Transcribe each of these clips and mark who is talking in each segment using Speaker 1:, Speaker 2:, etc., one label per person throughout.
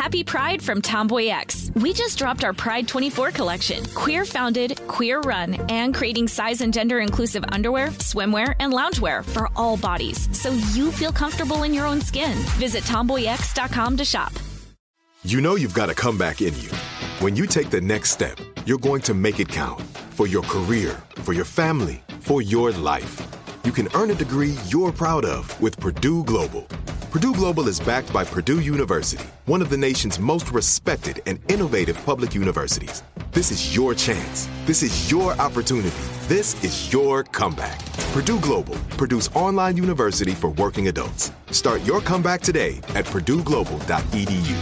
Speaker 1: Happy Pride from Tomboy X. We just dropped our Pride 24 collection. Queer founded, queer run, and creating size and gender inclusive underwear, swimwear, and loungewear for all bodies so you feel comfortable in your own skin. Visit tomboyx.com to shop.
Speaker 2: You know you've got a comeback in you. When you take the next step, you're going to make it count for your career, for your family, for your life. You can earn a degree you're proud of with Purdue Global. Purdue Global is backed by Purdue University, one of the nation's most respected and innovative public universities. This is your chance. This is your opportunity. This is your comeback. Purdue Global, Purdue's online university for working adults. Start your comeback today at purdueglobal.edu.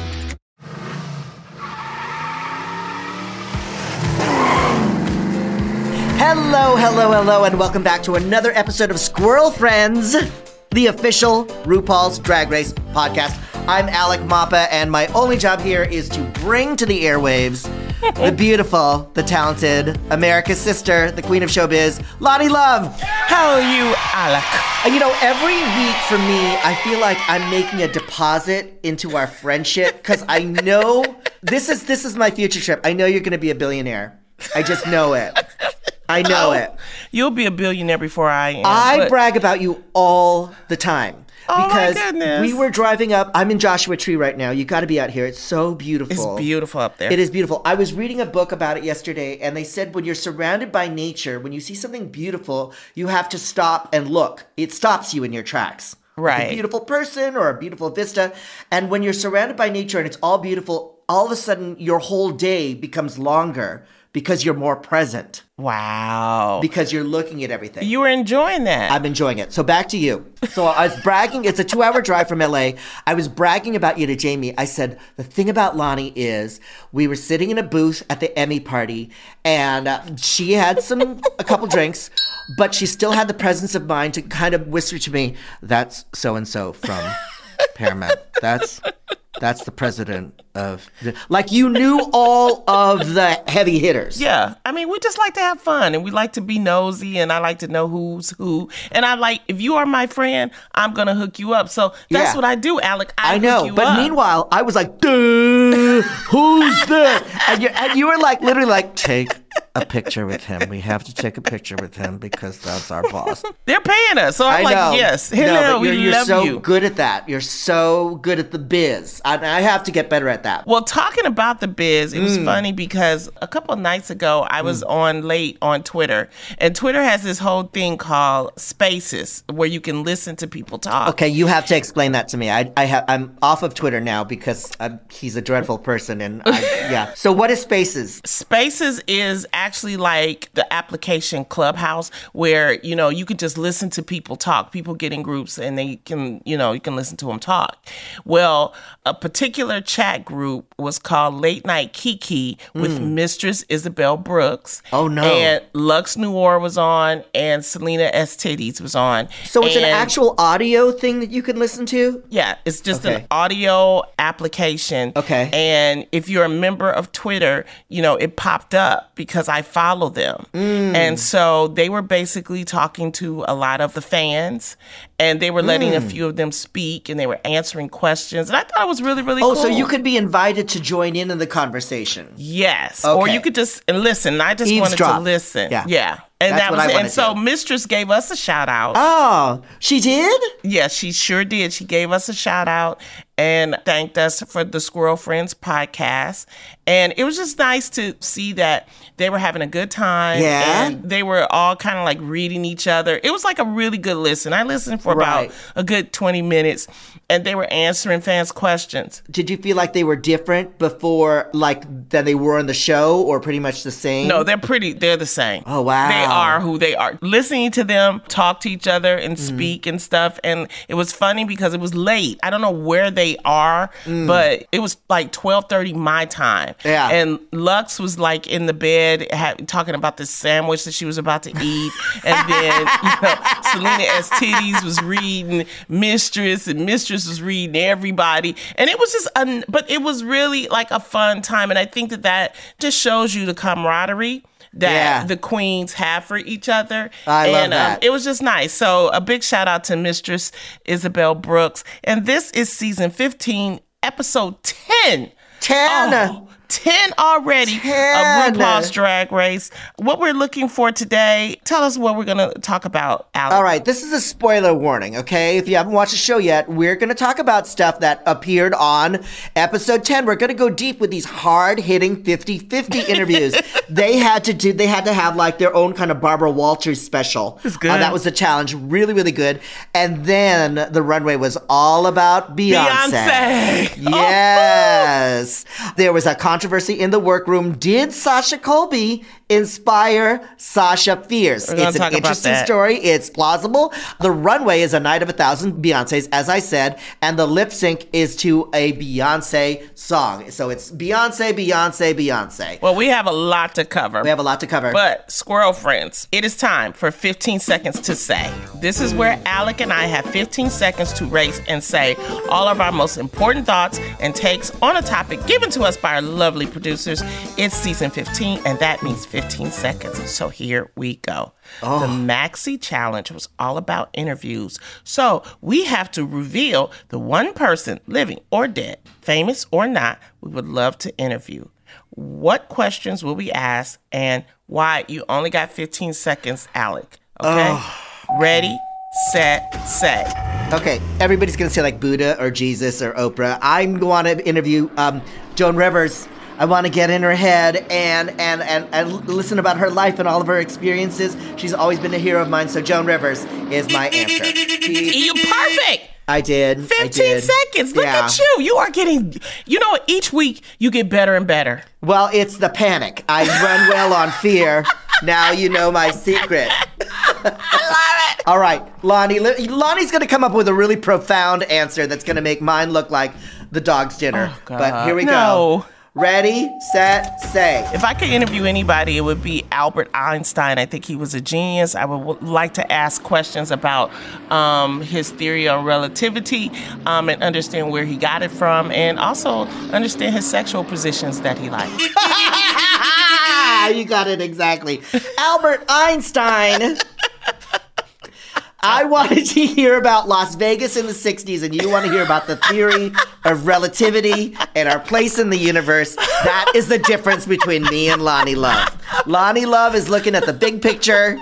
Speaker 3: Hello, and welcome back to another episode of Squirrel Friends, the official RuPaul's Drag Race podcast. I'm Alec Mapa, and my only job here is to bring to the airwaves the beautiful, the talented, America's sister, the queen of showbiz, Loni Love.
Speaker 4: How are you, Alec?
Speaker 3: You know, every week for me, I feel like I'm making a deposit into our friendship because I know this is my future trip. I know you're going to be a billionaire. I just know it. I know it.
Speaker 4: You'll be a billionaire before I am.
Speaker 3: I brag about you all the time.
Speaker 4: Oh,
Speaker 3: because
Speaker 4: my goodness.
Speaker 3: We were driving up. I'm in Joshua Tree right now. You got to be out here. It's so beautiful.
Speaker 4: It's beautiful up there.
Speaker 3: It is beautiful. I was reading a book about it yesterday, and they said when you're surrounded by nature, when you see something beautiful, you have to stop and look. It stops you in your tracks.
Speaker 4: Right.
Speaker 3: Like a beautiful person or a beautiful vista. And when you're surrounded by nature and it's all beautiful, all of a sudden your whole day becomes longer because you're more present.
Speaker 4: Wow.
Speaker 3: Because you're looking at everything.
Speaker 4: You were enjoying that.
Speaker 3: I'm enjoying it. So back to you. So I was bragging. It's a 2-hour drive from LA. I was bragging about you to Jamie. I said, the thing about Loni is we were sitting in a booth at the Emmy party, and she had a couple drinks, but she still had the presence of mind to kind of whisper to me, that's so-and-so from Paramount. That's the president of... Like, you knew all of the heavy hitters.
Speaker 4: Yeah. I mean, we just like to have fun, and we like to be nosy, and I like to know who's who. And I like, if you are my friend, I'm going to hook you up. So that's what I do, Alec. I
Speaker 3: know.
Speaker 4: Hook you
Speaker 3: but
Speaker 4: up.
Speaker 3: Meanwhile, I was like, duh, who's that? And you were like, literally like, take a picture with him. We have to take a picture with him because that's our boss.
Speaker 4: They're paying us. So I'm like, yes. Hello,
Speaker 3: but you're
Speaker 4: love
Speaker 3: so
Speaker 4: you.
Speaker 3: good at that. You're so good at the biz. I have to get better at that.
Speaker 4: Well, talking about the biz, it was funny because a couple of nights ago, I was on late on Twitter. And Twitter has this whole thing called Spaces where you can listen to people talk.
Speaker 3: Okay, you have to explain that to me. I'm off of Twitter now because he's a dreadful person. And yeah. So what is Spaces?
Speaker 4: Spaces is actually like the application Clubhouse where, you can just listen to people talk. People get in groups and they can, you can listen to them talk. Well, a particular chat group was called Late Night Kiki with Mistress Isabel Brooks.
Speaker 3: Oh, no.
Speaker 4: And Lux Noir was on and Selena S. Titties was on.
Speaker 3: So it's an actual audio thing that you can listen to?
Speaker 4: Yeah, it's just an audio application.
Speaker 3: Okay.
Speaker 4: And if you're a member of Twitter, it popped up because I follow them. And so they were basically talking to a lot of the fans, and they were letting a few of them speak, and they were answering questions. And I thought it was really, really cool.
Speaker 3: Oh, so you could be invited to join in the conversation.
Speaker 4: Yes.
Speaker 3: Okay.
Speaker 4: Or you could just listen. I just wanted to listen.
Speaker 3: Yeah.
Speaker 4: And
Speaker 3: That's what I wanted
Speaker 4: so
Speaker 3: to.
Speaker 4: Mistress gave us a shout out.
Speaker 3: Oh, she did?
Speaker 4: Yeah, she sure did. She gave us a shout out and thanked us for the Squirrel Friends podcast. And it was just nice to see that they were having a good time.
Speaker 3: Yeah.
Speaker 4: And they were all kind of like reading each other. It was like a really good listen. I listened for about a good 20 minutes, and they were answering fans' questions.
Speaker 3: Did you feel like they were different before, than they were on the show, or pretty much the same?
Speaker 4: No, they're the same.
Speaker 3: Oh, wow.
Speaker 4: They are who they are. Listening to them talk to each other and speak and stuff. And it was funny because it was late. I don't know where they are, but it was like 12:30 my time.
Speaker 3: Yeah.
Speaker 4: And Lux was like in the bed talking about the sandwich that she was about to eat. And then, Selena S. Titties was reading Mistress, and Mistress was reading everybody. And it was just, but it was really like a fun time. And I think that just shows you the camaraderie that the queens have for each other.
Speaker 3: I love that.
Speaker 4: It was just nice. So a big shout out to Mistress Isabel Brooks. And this is season 15, episode 10.
Speaker 3: 10.
Speaker 4: Oh, 10 already
Speaker 3: 10.
Speaker 4: of RuPaul's Drag Race. What we're looking for today, tell us what we're going to talk about, Alex.
Speaker 3: All right, this is a spoiler warning, okay? If you haven't watched the show yet, we're going to talk about stuff that appeared on episode 10. We're going to go deep with these hard-hitting 50-50 interviews. They had to have like their own kind of Barbara Walters special.
Speaker 4: It's good.
Speaker 3: That was the challenge. Really, really good. And then the runway was all about Beyonce. Yes. There was a controversy in the workroom. Did Sasha Colby inspire Sasha Fierce? It's an interesting story. It's plausible. The runway is a night of 1,000 Beyoncés, as I said, and the lip sync is to a Beyonce song. So it's Beyonce, Beyonce, Beyonce.
Speaker 4: Well, we have a lot to cover.
Speaker 3: But
Speaker 4: Squirrel friends, it is time for 15 seconds to say. This is where Alec and I have 15 seconds to race and say all of our most important thoughts and takes on a topic given to us by our lovely producers. It's season 15, and that means 15 seconds. So here we go. The Maxi Challenge was all about interviews. So we have to reveal the one person, living or dead, famous or not, we would love to interview. What questions will we ask and why? You only got 15 seconds, Alec. Okay? Ready, set, say.
Speaker 3: Okay, everybody's going to say like Buddha or Jesus or Oprah. I want to interview Joan Rivers. I want to get in her head and listen about her life and all of her experiences. She's always been a hero of mine, so Joan Rivers is my answer.
Speaker 4: You perfect!
Speaker 3: I did.
Speaker 4: 15 seconds. Look at you. You are getting, each week you get better and better.
Speaker 3: Well, it's the panic. I run well on fear. Now you know my secret.
Speaker 4: I love it.
Speaker 3: All right, Lonnie. Lonnie's going to come up with a really profound answer that's going to make mine look like the dog's dinner.
Speaker 4: Oh, God.
Speaker 3: But here we go. Ready, set, say.
Speaker 4: If I could interview anybody, it would be Albert Einstein. I think he was a genius. I would like to ask questions about his theory on relativity and understand where he got it from, and also understand his sexual positions that he liked.
Speaker 3: You got it exactly. Albert Einstein. I wanted to hear about Las Vegas in the 60s, and you want to hear about the theory of relativity and our place in the universe. That is the difference between me and Lonnie Love. Lonnie Love is looking at the big picture.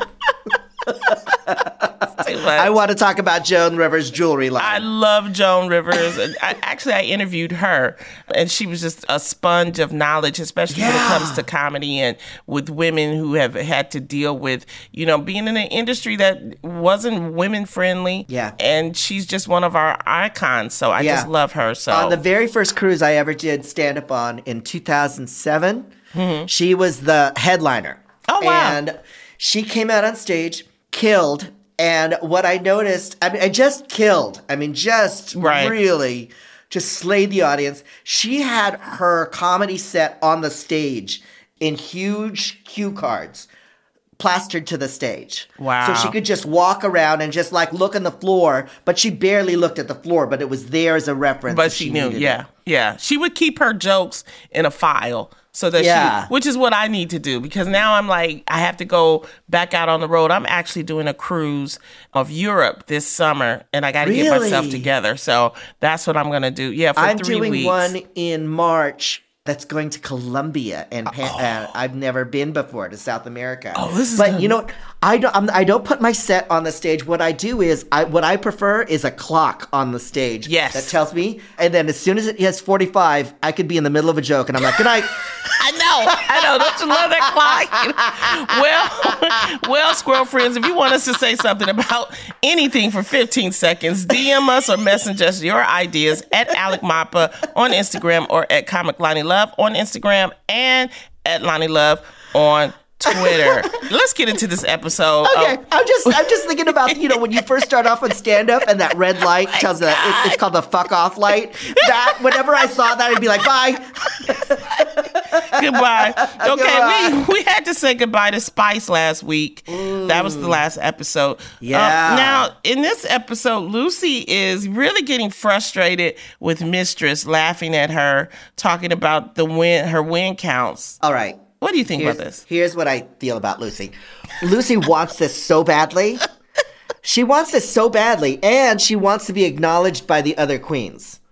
Speaker 3: I want to talk about Joan Rivers' jewelry line.
Speaker 4: I love Joan Rivers. I interviewed her, and she was just a sponge of knowledge, especially when it comes to comedy and with women who have had to deal with, being in an industry that wasn't women friendly.
Speaker 3: Yeah.
Speaker 4: And she's just one of our icons, so I just love her. So
Speaker 3: on the very first cruise I ever did stand up on in 2007, she was the headliner.
Speaker 4: Oh, wow.
Speaker 3: And she came out on stage, killed. And what I noticed, I just killed. Really just slayed the audience. She had her comedy set on the stage in huge cue cards plastered to the stage.
Speaker 4: Wow.
Speaker 3: So she could just walk around and just look on the floor, but she barely looked at the floor, but it was there as a reference.
Speaker 4: But she knew, yeah. She would keep her jokes in a file. So that which is what I need to do, because now I'm I have to go back out on the road. I'm actually doing a cruise of Europe this summer, and I got to get myself together. So that's what I'm going to do. Yeah, for 3 weeks. I'm doing
Speaker 3: one in March that's going to Colombia, and I've never been before to South America.
Speaker 4: Oh, this is
Speaker 3: But you know, I don't put my set on the stage. What I do is what I prefer is a clock on the stage.
Speaker 4: Yes.
Speaker 3: That tells me, and then as soon as it hits 45, I could be in the middle of a joke, and I'm like, good night.
Speaker 4: I know. Don't you love that clock? Well, Squirrel friends, if you want us to say something about anything for 15 seconds, DM us or message us your ideas at Alec Mapa on Instagram or at Comic Lonnie Love on Instagram and at Lonnie Love on Twitter. Let's get into this episode.
Speaker 3: Okay, I'm just thinking about when you first start off on stand up and that red light tells you that it's called the fuck off light. That whenever I saw that, I'd be like, bye.
Speaker 4: Goodbye. Okay, we had to say goodbye to Spice last week. That was the last episode.
Speaker 3: Yeah.
Speaker 4: Now in this episode, Lucy is really getting frustrated with Mistress, laughing at her, talking about her win counts.
Speaker 3: All right.
Speaker 4: What do you think about this?
Speaker 3: Here's what I feel about Lucy. Lucy wants this so badly. She wants this so badly, and she wants to be acknowledged by the other queens.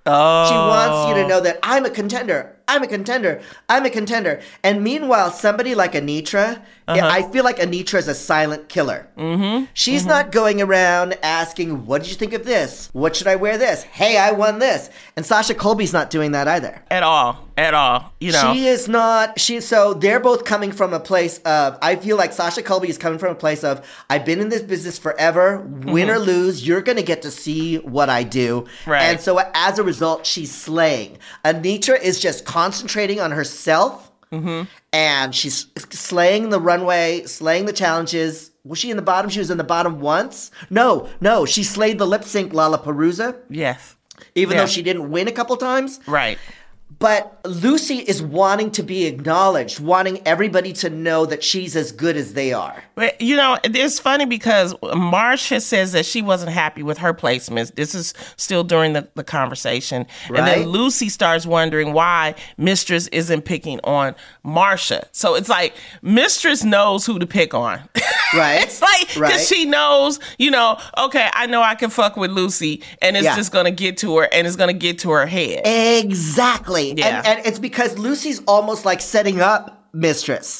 Speaker 3: She wants you to know that I'm a contender. I'm a contender. I'm a contender. And meanwhile, somebody like Anitra, I feel like Anitra is a silent killer. She's not going around asking, what did you think of this? What should I wear this? Hey, I won this. And Sasha Colby's not doing that either.
Speaker 4: At all. You know.
Speaker 3: She is not. So they're both coming from a place of, I feel like Sasha Colby is coming from a place of, I've been in this business forever. Win or lose, you're going to get to see what I do.
Speaker 4: Right.
Speaker 3: And so as a result, she's slaying. Anitra is just concentrating on herself. And she's slaying the runway, slaying the challenges. Was she in the bottom? She was in the bottom once? No. She slayed the lip sync Lollapalooza.
Speaker 4: Yes.
Speaker 3: Even though she didn't win a couple times.
Speaker 4: Right.
Speaker 3: But Lucy is wanting to be acknowledged, wanting everybody to know that she's as good as they are.
Speaker 4: But, you know, it's funny because Marcia says that she wasn't happy with her placements. This is still during the conversation.
Speaker 3: Right.
Speaker 4: And then Lucy starts wondering why Mistress isn't picking on Marcia. So it's like Mistress knows who to pick on.
Speaker 3: Right.
Speaker 4: It's like, because she knows, you know, okay, I know I can fuck with Lucy and it's just going to get to her and it's going to get to her head.
Speaker 3: Exactly.
Speaker 4: Yeah.
Speaker 3: And it's because Lucy's almost like setting up Mistress.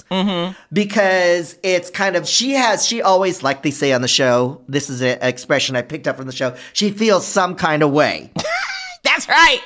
Speaker 3: Because it's kind of, she always, like they say on the show, this is an expression I picked up from the show, she feels some kind of way.
Speaker 4: That's right.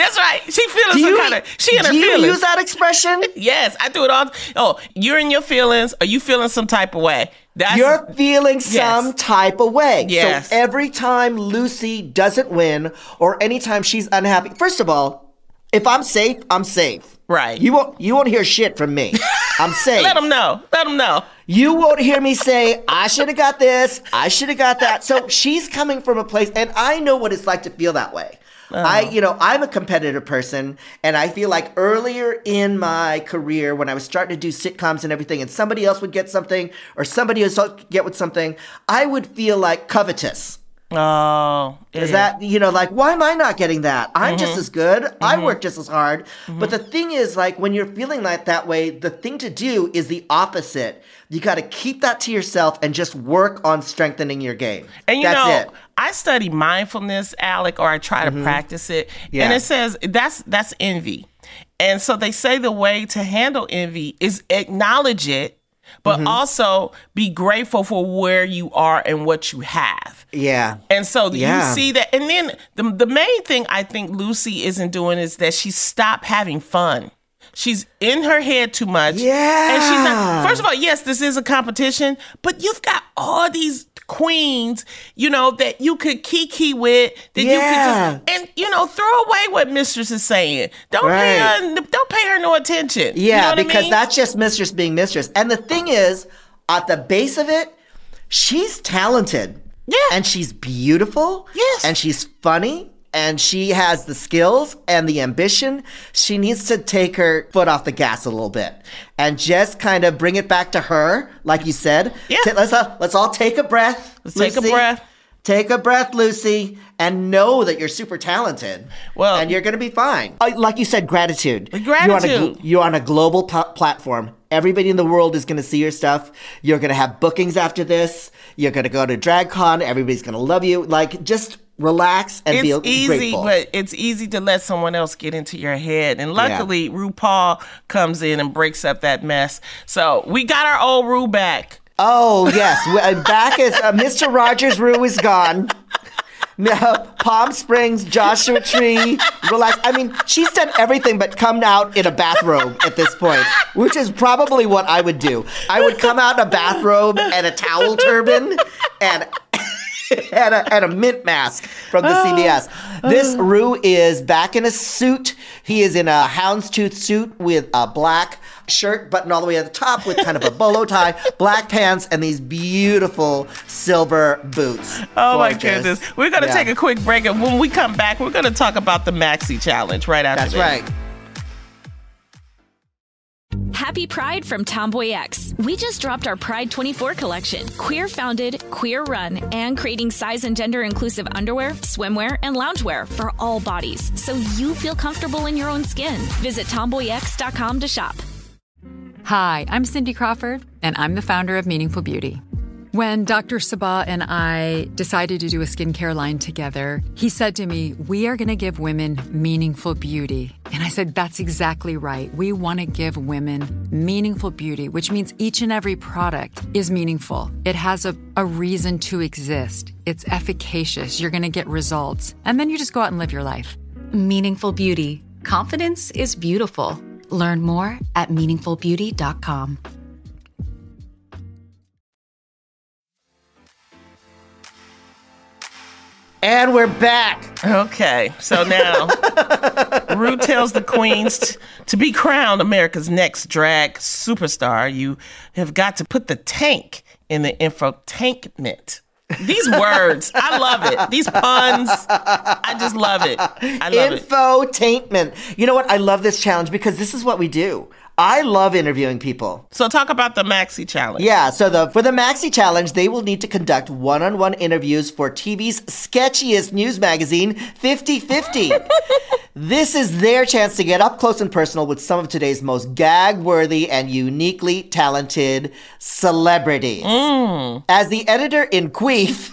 Speaker 4: She feeling some kind of, she in her feelings.
Speaker 3: Do you use that expression?
Speaker 4: Yes, I do it all. Oh, you're in your feelings. Are you feeling some type of way?
Speaker 3: You're feeling some type of way.
Speaker 4: Yes.
Speaker 3: So every time Lucy doesn't win or anytime she's unhappy, first of all, if I'm safe, I'm safe.
Speaker 4: Right.
Speaker 3: You won't hear shit from me. I'm safe.
Speaker 4: Let them know.
Speaker 3: You won't hear me say, I should have got this. I should have got that. So she's coming from a place, and I know what it's like to feel that way. I'm a competitive person, and I feel like earlier in my career when I was starting to do sitcoms and everything, and somebody else would get something or somebody else would get with something, I would feel like covetous.
Speaker 4: Oh.
Speaker 3: Is that, like, why am I not getting that? I'm just as good. I work just as hard. But the thing is, like, when you're feeling like that way, the thing to do is the opposite. You got to keep that to yourself and just work on strengthening your game.
Speaker 4: And
Speaker 3: That's it.
Speaker 4: I study mindfulness, Alec, or I try to practice it.
Speaker 3: Yeah.
Speaker 4: And it says that's envy. And so they say the way to handle envy is acknowledge it, but also be grateful for where you are and what you have.
Speaker 3: Yeah.
Speaker 4: And so you see that. And then the main thing I think Lucy isn't doing is that she stopped having fun. She's in her head too much.
Speaker 3: Yeah.
Speaker 4: And she's not, first of all, yes, this is a competition, but you've got all these queens, that you could kiki with, that you could just, and, throw away what Mistress is saying. Don't pay her no attention.
Speaker 3: Yeah, because that's just Mistress being Mistress. And the thing is, at the base of it, she's talented. Yeah. And she's beautiful.
Speaker 4: Yes.
Speaker 3: And she's funny. And she has the skills and the ambition. She needs to take her foot off the gas a little bit and just kind of bring it back to her, like you said.
Speaker 4: Yeah.
Speaker 3: Let's all take a breath.
Speaker 4: Take a breath.
Speaker 3: Take a breath, Lucy, and know that you're super talented.
Speaker 4: Well,
Speaker 3: and you're going to be fine. Like you said, gratitude.
Speaker 4: Gratitude.
Speaker 3: You're on a global platform. Everybody in the world is going to see your stuff. You're going to have bookings after this. You're going to go to DragCon. Everybody's going to love you. Like, just relax and be grateful.
Speaker 4: But it's easy to let someone else get into your head. And luckily, RuPaul comes in and breaks up that mess. So we got our old Ru back.
Speaker 3: Oh, yes. Back is Mr. Rogers' Ru is gone. Palm Springs, Joshua Tree, relax. I mean, she's done everything but come out in a bathrobe at this point, which is probably what I would do. I would come out in a bathrobe and a towel turban and a mint mask from the CBS. This Ru is back in a suit. He is in a houndstooth suit with a black shirt buttoned all the way at the top with kind of a bolo tie, black pants, and these beautiful silver boots.
Speaker 4: Oh,
Speaker 3: Gorgeous.
Speaker 4: my goodness. We're going to take a quick break, and when we come back, we're going to talk about the Maxi Challenge right after this.
Speaker 3: That's right.
Speaker 1: Happy Pride from Tomboy X. We just dropped our Pride 24 collection. Queer founded, queer run, and creating size and gender inclusive underwear, swimwear, and loungewear for all bodies, so you feel comfortable in your own skin. Visit tomboyx.com to shop.
Speaker 5: Hi, I'm Cindy Crawford, and I'm the founder of Meaningful Beauty. When Dr. Sabah and I decided to do a skincare line together, he said to me, we are going to give women meaningful beauty. And I said, that's exactly right. We want to give women meaningful beauty, which means each and every product is meaningful. It has a reason to exist. It's efficacious. You're going to get results. And then you just go out and live your life.
Speaker 6: Meaningful beauty. Confidence is beautiful. Learn more at meaningfulbeauty.com.
Speaker 3: And we're back.
Speaker 4: Okay, so now Ru tells the queens to be crowned America's next drag superstar, you have got to put the tank in the infotainment. These words, I love it. These puns, I just love it. I love it.
Speaker 3: Infotainment. You know what? I love this challenge because this is what we do. I love interviewing people.
Speaker 4: So talk about the Maxi Challenge.
Speaker 3: Yeah, so for the Maxi Challenge, they will need to conduct one-on-one interviews for TV's sketchiest news magazine, 50/50. This is their chance to get up close and personal with some of today's most gag-worthy and uniquely talented celebrities. As the editor in Queef...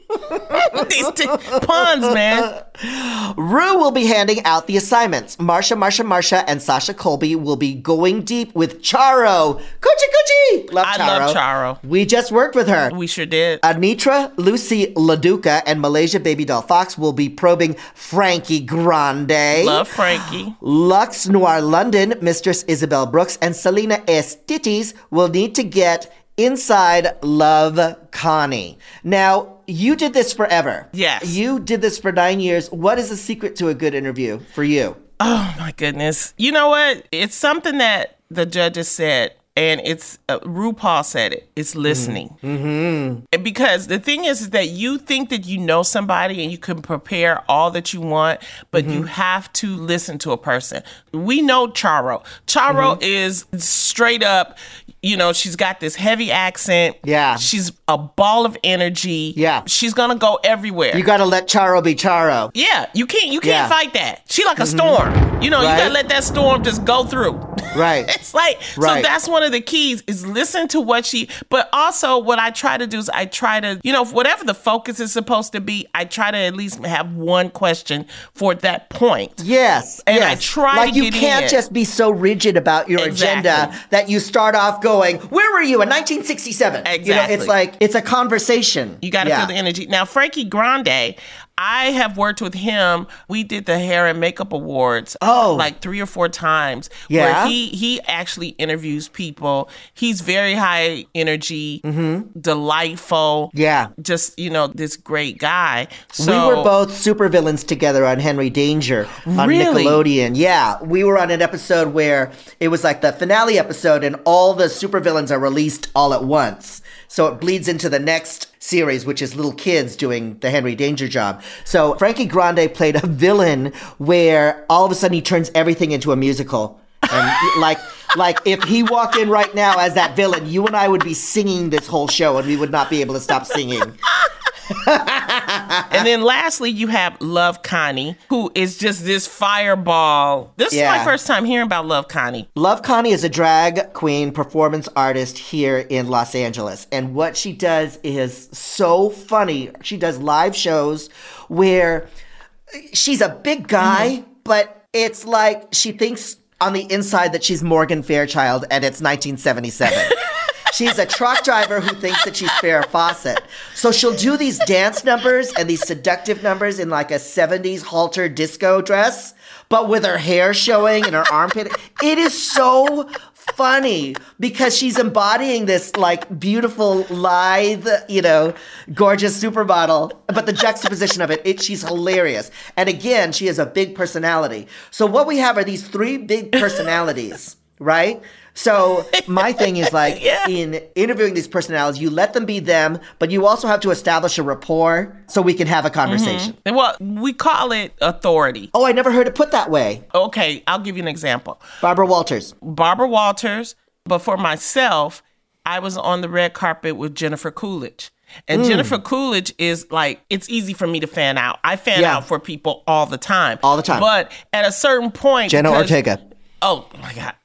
Speaker 4: These puns, man.
Speaker 3: Ru will be handing out the assignments. Marsha, and Sasha Colby will be going deep with Charo. Coochie. Love Charo.
Speaker 4: I love Charo.
Speaker 3: We just worked with her.
Speaker 4: We sure did.
Speaker 3: Anitra, Lucy LaDuca, and Malaysia Baby Doll Fox will be probing Frankie Grande.
Speaker 4: Love Frankie.
Speaker 3: Lux Noir London, Mistress Isabel Brooks, and Selena Estitis will need to get inside Love Connie. Now, you did this forever.
Speaker 4: Yes.
Speaker 3: You did this for 9 years. What is the secret to a good interview for you?
Speaker 4: Oh, my goodness. You know what? It's something that the judges said, and it's RuPaul said it. It's listening. Mm-hmm. Because the thing is that you think that you know somebody and you can prepare all that you want, but you have to listen to a person. We know Charo. Charo is straight up... You know, she's got this heavy accent.
Speaker 3: Yeah.
Speaker 4: She's a ball of energy.
Speaker 3: Yeah.
Speaker 4: She's gonna go everywhere.
Speaker 3: You gotta let Charo be Charo.
Speaker 4: Yeah. You can't fight that. She like a storm. You know, you gotta let that storm just go through.
Speaker 3: Right.
Speaker 4: It's like, so that's one of the keys is listen to what but also what I try to do is I try to, you know, whatever the focus is supposed to be, I try to at least have one question for that point.
Speaker 3: Yes.
Speaker 4: And I try to get in.
Speaker 3: Like you can't just be so rigid about your agenda that you start off going, where were you in 1967?
Speaker 4: Exactly.
Speaker 3: You know, it's like, it's a conversation.
Speaker 4: You got to feel the energy. Now, Frankie Grande, I have worked with him. We did the Hair and Makeup Awards like 3 or 4 times.
Speaker 3: Yeah.
Speaker 4: Where he actually interviews people. He's very high energy, delightful.
Speaker 3: Yeah.
Speaker 4: Just, you know, this great guy. So,
Speaker 3: we were both supervillains together on Henry Danger on
Speaker 4: Really?
Speaker 3: Nickelodeon. Yeah. We were on an episode where it was like the finale episode and all the supervillains are released all at once. So it bleeds into the next series, which is little kids doing the Henry Danger job. So Frankie Grande played a villain where all of a sudden he turns everything into a musical. And like if he walked in right now as that villain, you and I would be singing this whole show and we would not be able to stop singing.
Speaker 4: And then lastly, you have Love Connie, who is just this fireball. This is my first time hearing about Love Connie.
Speaker 3: Love Connie is a drag queen performance artist here in Los Angeles. And what she does is so funny. She does live shows where she's a big guy, but it's like she thinks on the inside that she's Morgan Fairchild and it's 1977. She's a truck driver who thinks that she's Farrah Fawcett. So she'll do these dance numbers and these seductive numbers in like a 70s halter disco dress, but with her hair showing and her armpit. It is so funny because she's embodying this like beautiful, lithe, you know, gorgeous supermodel. But the juxtaposition of it, she's hilarious. And again, she has a big personality. So what we have are these 3 big personalities, right? So my thing is like in interviewing these personalities, you let them be them, but you also have to establish a rapport so we can have a conversation.
Speaker 4: Well, we call it authority.
Speaker 3: Oh, I never heard it put that way.
Speaker 4: Okay, I'll give you an example.
Speaker 3: Barbara Walters.
Speaker 4: But for myself, I was on the red carpet with Jennifer Coolidge. And Jennifer Coolidge is like, it's easy for me to fan out. I fan out for people all the time.
Speaker 3: All the time.
Speaker 4: But at a certain point...
Speaker 3: Jenna Ortega.
Speaker 4: Oh, my God.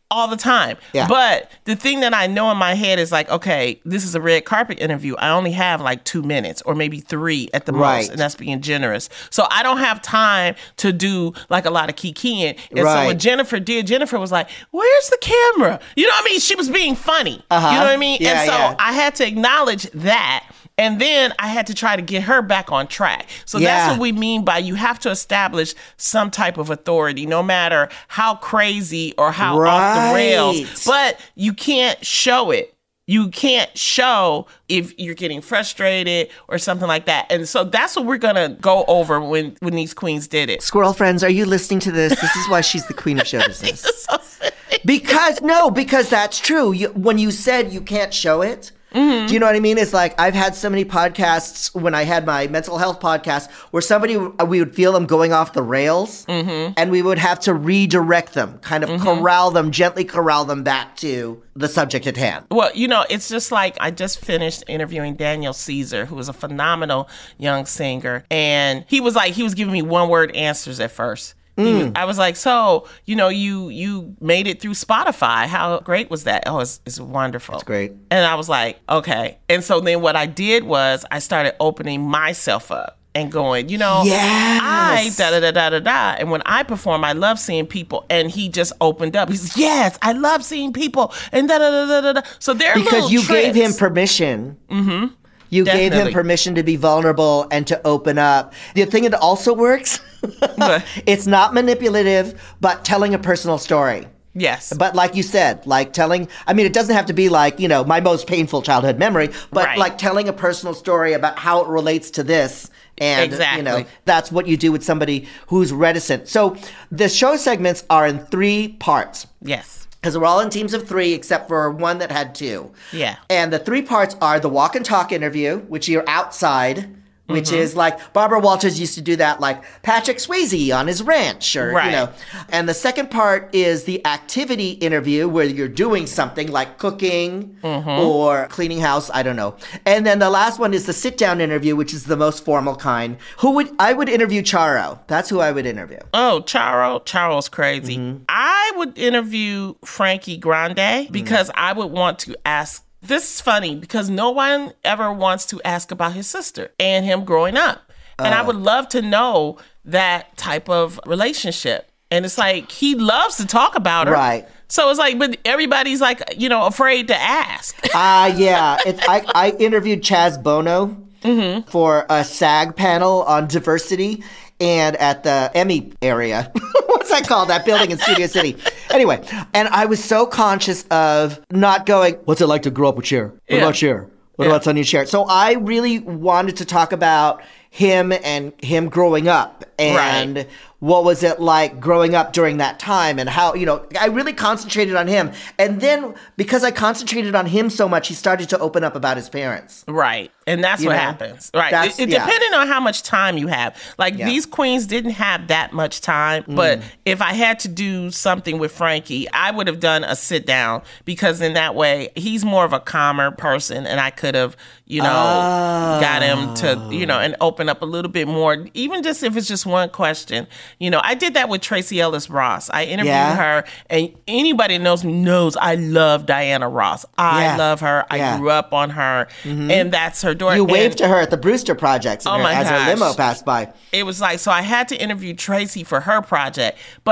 Speaker 4: all the time.
Speaker 3: Yeah.
Speaker 4: But the thing that I know in my head is like, okay, this is a red carpet interview. I only have like 2 minutes or maybe 3 at the
Speaker 3: Right.
Speaker 4: most, and that's being generous. So I don't have time to do like a lot of kikiing. And so
Speaker 3: Right.
Speaker 4: what Jennifer was like, where's the camera? You know what I mean? She was being funny. You know what I mean?
Speaker 3: Yeah,
Speaker 4: and so
Speaker 3: yeah.
Speaker 4: I had to acknowledge that. And then I had to try to get her back on track. So that's
Speaker 3: Yeah.
Speaker 4: what we mean by you have to establish some type of authority, no matter how crazy or how off the rails.
Speaker 3: Right.
Speaker 4: But you can't show it. You can't show if you're getting frustrated or something like that. And so that's what we're going to go over when these queens did it.
Speaker 3: Squirrel friends, are you listening to this? This is why she's the queen of show business.
Speaker 4: So silly.
Speaker 3: Because that's true. When you said you can't show it, do you know what I mean? It's like I've had so many podcasts when I had my mental health podcast where we would feel them going off the rails and we would have to redirect them, kind of gently corral them back to the subject at hand.
Speaker 4: Well, you know, it's just like I just finished interviewing Daniel Caesar, who is a phenomenal young singer. And he was giving me one-word answers at first. I was like, so, you know, you made it through Spotify. How great was that? Oh, it's wonderful.
Speaker 3: It's great.
Speaker 4: And I was like, okay. And so then what I did was I started opening myself up and going, you know,
Speaker 3: Yes.
Speaker 4: I da-da-da-da-da-da. And when I perform, I love seeing people. And he just opened up. He says, yes, I love seeing people. And da-da-da-da-da-da. So there are
Speaker 3: Because
Speaker 4: little
Speaker 3: you
Speaker 4: tricks.
Speaker 3: gave him permission. You gave him
Speaker 4: Definitely.
Speaker 3: permission to be vulnerable and to open up. The thing that also works, it's not manipulative, but telling a personal story.
Speaker 4: Yes.
Speaker 3: But like you said, like it doesn't have to be like, you know, my most painful childhood memory, but
Speaker 4: Right.
Speaker 3: like telling a personal story about how it relates to this. And,
Speaker 4: Exactly.
Speaker 3: you know, that's what you do with somebody who's reticent. So the show segments are in 3 parts.
Speaker 4: Yes.
Speaker 3: Because we're all in teams of 3, except for one that had 2.
Speaker 4: Yeah.
Speaker 3: And the 3 parts are the walk and talk interview, which you're outside, which is like Barbara Walters used to do that, like Patrick Swayze on his ranch, or
Speaker 4: Right.
Speaker 3: you know. And the second part is the activity interview, where you're doing something like cooking or cleaning house. I don't know. And then the last one is the sit down interview, which is the most formal kind. I would interview Charo. That's who I would interview.
Speaker 4: Oh, Charo's crazy. I would interview Frankie Grande because I would want to ask. This is funny because no one ever wants to ask about his sister and him growing up. And I would love to know that type of relationship. And it's like, he loves to talk about her.
Speaker 3: Right.
Speaker 4: So it's like, but everybody's like, you know, afraid to ask.
Speaker 3: Yeah. I interviewed Chaz Bono for a SAG panel on diversity and at the Emmy area. What's that called? That building in Studio City. Anyway, and I was so conscious of not going, what's it like to grow up with Cher? What about Cher? What about Sonny Cher? So I really wanted to talk about him and him growing up and
Speaker 4: Right.
Speaker 3: what was it like growing up during that time and how, you know, I really concentrated on him. And then because I concentrated on him so much, he started to open up about his parents.
Speaker 4: Right. And that's
Speaker 3: You
Speaker 4: what
Speaker 3: know?
Speaker 4: happens. Right.
Speaker 3: That's-
Speaker 4: It
Speaker 3: yeah.
Speaker 4: depending on how much time you have. Like these queens didn't have that much time, but if I had to do something with Frankie, I would have done a sit down because in that way he's more of a calmer person and I could have, you know, got him to, you know, and open up a little bit more, even just if it's just one question. You know, I did that with Tracy Ellis Ross. I interviewed her, and anybody that knows me knows I love Diana Ross. I love her. I grew up on her, and that's her daughter.
Speaker 3: You waved to her at the Brewster Projects
Speaker 4: Oh my
Speaker 3: as her
Speaker 4: gosh.
Speaker 3: limo passed by.
Speaker 4: It was like, so I had to interview Tracy for her project, but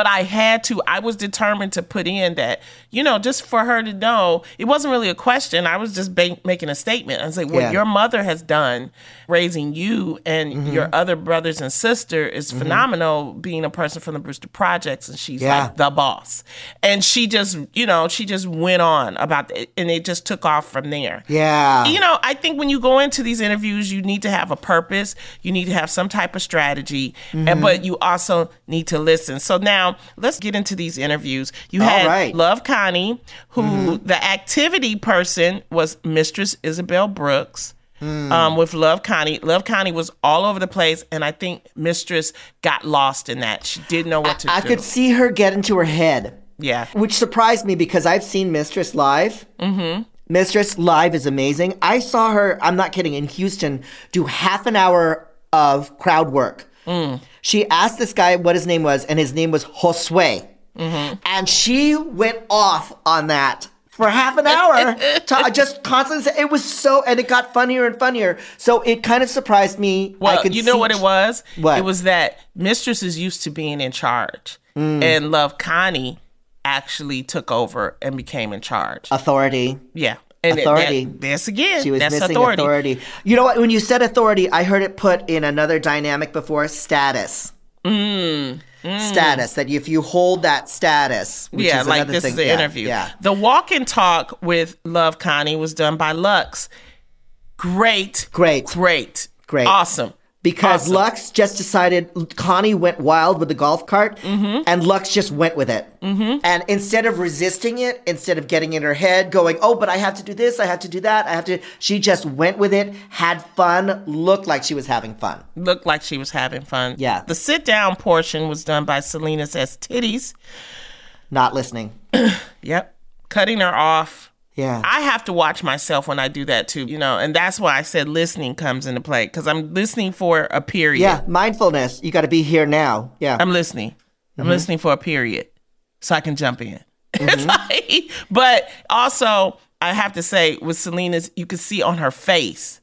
Speaker 4: I was determined to put in that, you know, just for her to know, it wasn't really a question. I was just making a statement. I was like, what your mother has done raising you and your other brothers and sister is phenomenal, being a person from the Brewster Projects, and she's like the boss. And she just, you know, she just went on about it, and it just took off from there.
Speaker 3: Yeah.
Speaker 4: You know, I think when you go into these interviews, you need to have a purpose. You need to have some type of strategy, but you also need to listen. So now let's get into these interviews. You had Love Connie, who the activity person was Mistress Isabel Brooks. With Love Connie. Love Connie was all over the place, and I think Mistress got lost in that. She didn't know what to do.
Speaker 3: I could see her get into her head.
Speaker 4: Yeah.
Speaker 3: Which surprised me because I've seen Mistress live. Mistress live is amazing. I saw her, I'm not kidding, in Houston do half an hour of crowd work. She asked this guy what his name was, and his name was Josue. And she went off on that for half an hour. Just constantly, it was so, and it got funnier and funnier. So it kind of surprised me.
Speaker 4: Well, you know what it was?
Speaker 3: What?
Speaker 4: It was that Mistress is used to being in charge. And Love Connie actually took over and became in charge.
Speaker 3: Authority.
Speaker 4: Yeah. And
Speaker 3: Authority.
Speaker 4: This again.
Speaker 3: She was
Speaker 4: that's
Speaker 3: missing authority. You know what? When you said authority, I heard it put in another dynamic before, status. Status, that if you hold that status, which is
Speaker 4: like
Speaker 3: another
Speaker 4: this
Speaker 3: thing.
Speaker 4: is the interview.
Speaker 3: Yeah.
Speaker 4: The walk and talk with Love Connie was done by Lux. Great. Awesome.
Speaker 3: Because
Speaker 4: Awesome.
Speaker 3: Lux just decided, Connie went wild with the golf cart, and Lux just went with it. And instead of resisting it, instead of getting in her head, going, oh, but I have to do this, I have to do that, she just went with it, had fun, looked like she was having fun. Yeah.
Speaker 4: The sit down portion was done by Selena's S. Titties.
Speaker 3: Not listening.
Speaker 4: Yep. Cutting her off.
Speaker 3: Yeah.
Speaker 4: I have to watch myself when I do that too, and that's why I said listening comes into play, because I'm listening for a period.
Speaker 3: Yeah, mindfulness. You got to be here now. Yeah.
Speaker 4: I'm listening. I'm listening for a period so I can jump in. It's like, but also, I have to say, with Selena's, you could see on her face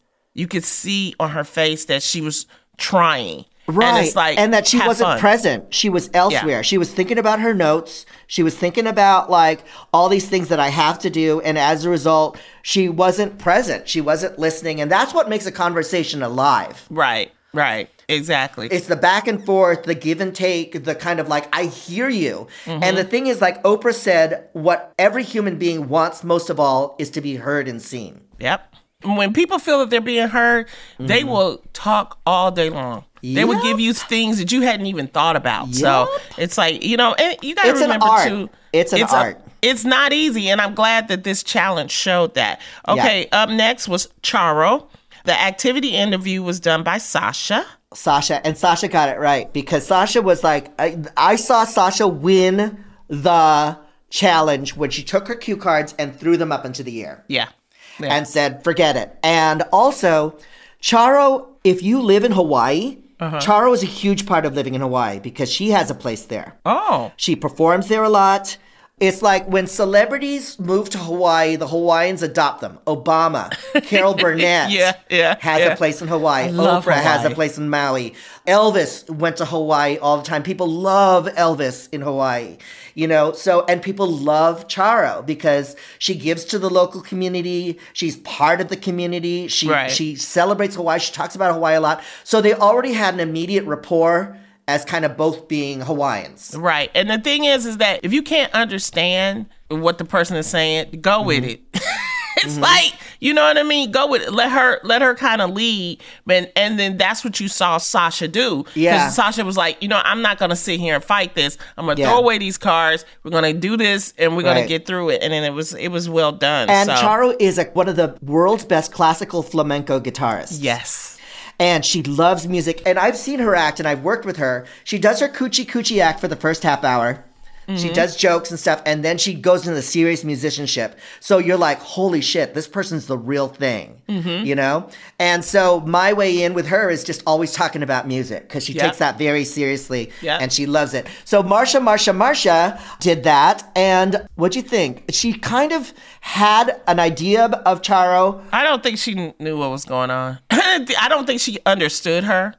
Speaker 4: that she was trying.
Speaker 3: Right.
Speaker 4: And it's like,
Speaker 3: and that she wasn't present. She was elsewhere.
Speaker 4: Yeah.
Speaker 3: She was thinking about her notes. She was thinking about like all these things that I have to do. And as a result, she wasn't present. She wasn't listening. And that's what makes a conversation alive.
Speaker 4: Right. Exactly.
Speaker 3: It's the back and forth, the give and take, the kind of like, I hear you. And the thing is, like Oprah said, what every human being wants most of all is to be heard and seen.
Speaker 4: Yep. When people feel that they're being heard, they will talk all day long. They would give you things that you hadn't even thought about.
Speaker 3: Yep.
Speaker 4: So it's like, and you got to remember too.
Speaker 3: It's an art.
Speaker 4: It's not easy, and I'm glad that this challenge showed that. Okay, Up next was Charo. The activity interview was done by Sasha.
Speaker 3: And Sasha got it right, because Sasha was like, I saw Sasha win the challenge when she took her cue cards and threw them up into the air.
Speaker 4: Yeah.
Speaker 3: And said, forget it. And also, Charo, if you live in Hawaii, Charo is a huge part of living in Hawaii because she has a place there.
Speaker 4: Oh.
Speaker 3: She performs there a lot. It's like when celebrities move to Hawaii, the Hawaiians adopt them. Obama, Carol Burnett has a place in Hawaii. Oprah has a place in Maui. Elvis went to Hawaii all the time. People love Elvis in Hawaii, and people love Charo because she gives to the local community. She's part of the community. She celebrates Hawaii. She talks about Hawaii a lot. So they already had an immediate rapport as kind of both being Hawaiians.
Speaker 4: Right. And the thing is that if you can't understand what the person is saying, go with it. It's like, you know what I mean? Go with it. Let her kind of lead. And then that's what you saw Sasha do.
Speaker 3: Yeah.
Speaker 4: Because Sasha was like, I'm not going to sit here and fight this. I'm going to throw away these cards. We're going to do this and we're going to get through it. And then it was well done.
Speaker 3: And Charo is one of the world's best classical flamenco guitarists.
Speaker 4: Yes.
Speaker 3: And she loves music. And I've seen her act, and I've worked with her. She does her coochie act for the first half hour. She does jokes and stuff, and then she goes into the serious musicianship. So you're like, holy shit, this person's the real thing, And so my way in with her is just always talking about music, because she takes that very seriously, and she loves it. So Marsha did that, and what'd you think? She kind of had an idea of Charo.
Speaker 4: I don't think she knew what was going on. I don't think she understood her.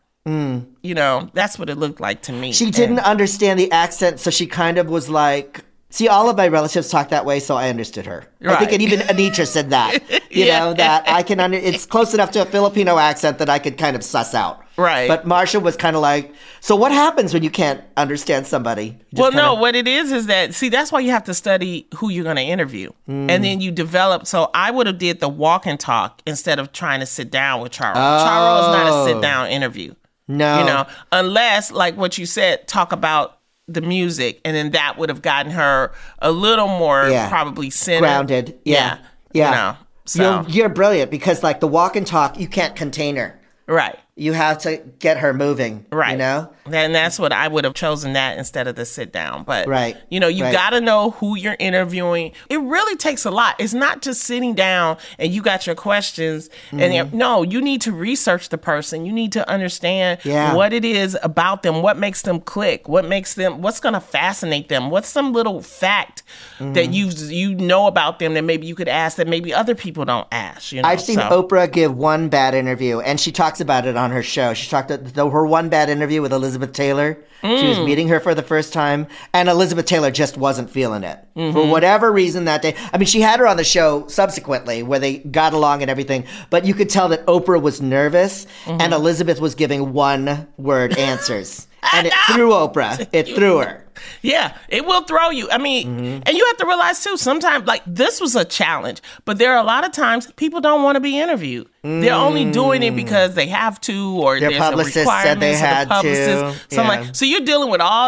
Speaker 4: That's what it looked like to me.
Speaker 3: She didn't understand the accent, so she kind of was like, see, all of my relatives talk that way, so I understood her.
Speaker 4: Right.
Speaker 3: I think, and even Anitra said that, that I can it's close enough to a Filipino accent that I could kind of suss out.
Speaker 4: Right.
Speaker 3: But Marsha was kind of like, so what happens when you can't understand somebody?
Speaker 4: What it is that, see, that's why you have to study who you're going to interview. And then you develop. So I would have did the walk and talk instead of trying to sit down with Charo. Charo is not a sit down interview.
Speaker 3: No.
Speaker 4: Unless, like what you said, talk about the music, and then that would have gotten her a little more probably centered.
Speaker 3: Grounded. Yeah.
Speaker 4: So
Speaker 3: You're brilliant, because like the walk and talk, you can't contain her.
Speaker 4: Right.
Speaker 3: You have to get her moving,
Speaker 4: Right.
Speaker 3: You know?
Speaker 4: And that's what I would have chosen, that instead of the sit down. But,
Speaker 3: Right.
Speaker 4: you know, you
Speaker 3: Right.
Speaker 4: got to know who you're interviewing. It really takes a lot. It's not just sitting down and you got your questions. And no, you need to research the person. You need to understand what it is about them, what makes them click, what's going to fascinate them, what's some little fact that you know about them that maybe you could ask that maybe other people don't ask. You know?
Speaker 3: I've seen Oprah give one bad interview, and she talks about it on her show. She talked about her one bad interview with Elizabeth Taylor. She was meeting her for the first time, and Elizabeth Taylor just wasn't feeling it. For whatever reason that day. I mean, she had her on the show subsequently where they got along and everything, but you could tell that Oprah was nervous, and Elizabeth was giving one-word answers. And it threw Oprah. It threw her.
Speaker 4: Yeah, it will throw you. I mean, and you have to realize too, sometimes like this was a challenge, but there are a lot of times people don't want to be interviewed. They're only doing it because they have to, or
Speaker 3: Their
Speaker 4: there's
Speaker 3: publicist
Speaker 4: a requirement
Speaker 3: said they had to.
Speaker 4: So you're dealing with all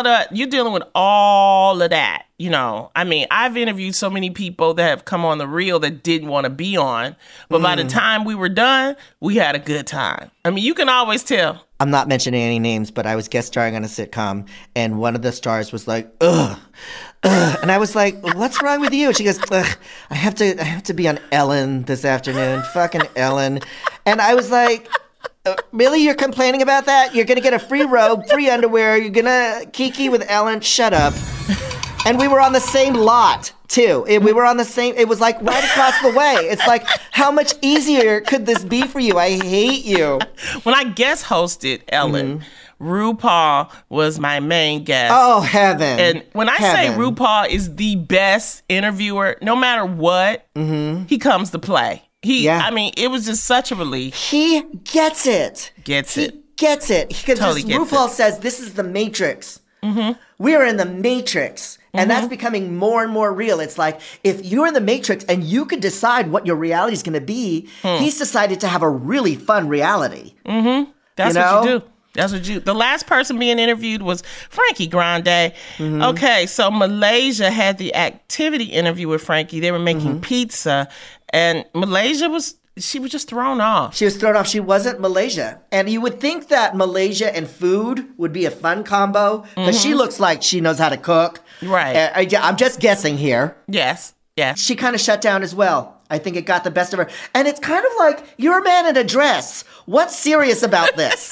Speaker 4: of that. You know, I mean, I've interviewed so many people that have come on the reel that didn't want to be on, but by the time we were done, we had a good time. I mean, you can always tell.
Speaker 3: I'm not mentioning any names, but I was guest starring on a sitcom, and one of the stars was like, ugh. And I was like, what's wrong with you? And she goes, ugh, I have to be on Ellen this afternoon. Fucking Ellen. And I was like, really? You're complaining about that? You're going to get a free robe, free underwear. You're going to kiki with Ellen. Shut up. And we were on the same lot, too. We were on the same, it was like right across the way. It's like, how much easier could this be for you? I hate you.
Speaker 4: When I guest hosted Ellen, RuPaul was my main guest.
Speaker 3: Oh, heaven.
Speaker 4: And when I say RuPaul is the best interviewer, no matter what, he comes to play. I mean, it was just such a relief.
Speaker 3: He gets it.
Speaker 4: Gets
Speaker 3: it. Because
Speaker 4: totally
Speaker 3: RuPaul says this is the Matrix. We are in the Matrix. And that's becoming more and more real. It's like, if you're in the Matrix and you can decide what your reality is going to be, he's decided to have a really fun reality.
Speaker 4: That's what you do. That's what you do. The last person being interviewed was Frankie Grande. Okay, so Malaysia had the activity interview with Frankie. They were making pizza, and Malaysia was just thrown off.
Speaker 3: She was thrown off. She wasn't Malaysia. And you would think that Malaysia and food would be a fun combo, because she looks like she knows how to cook.
Speaker 4: Right.
Speaker 3: I'm just guessing here.
Speaker 4: Yes.
Speaker 3: She kind of shut down as well. I think it got the best of her. And it's kind of like, you're a man in a dress. What's serious about this?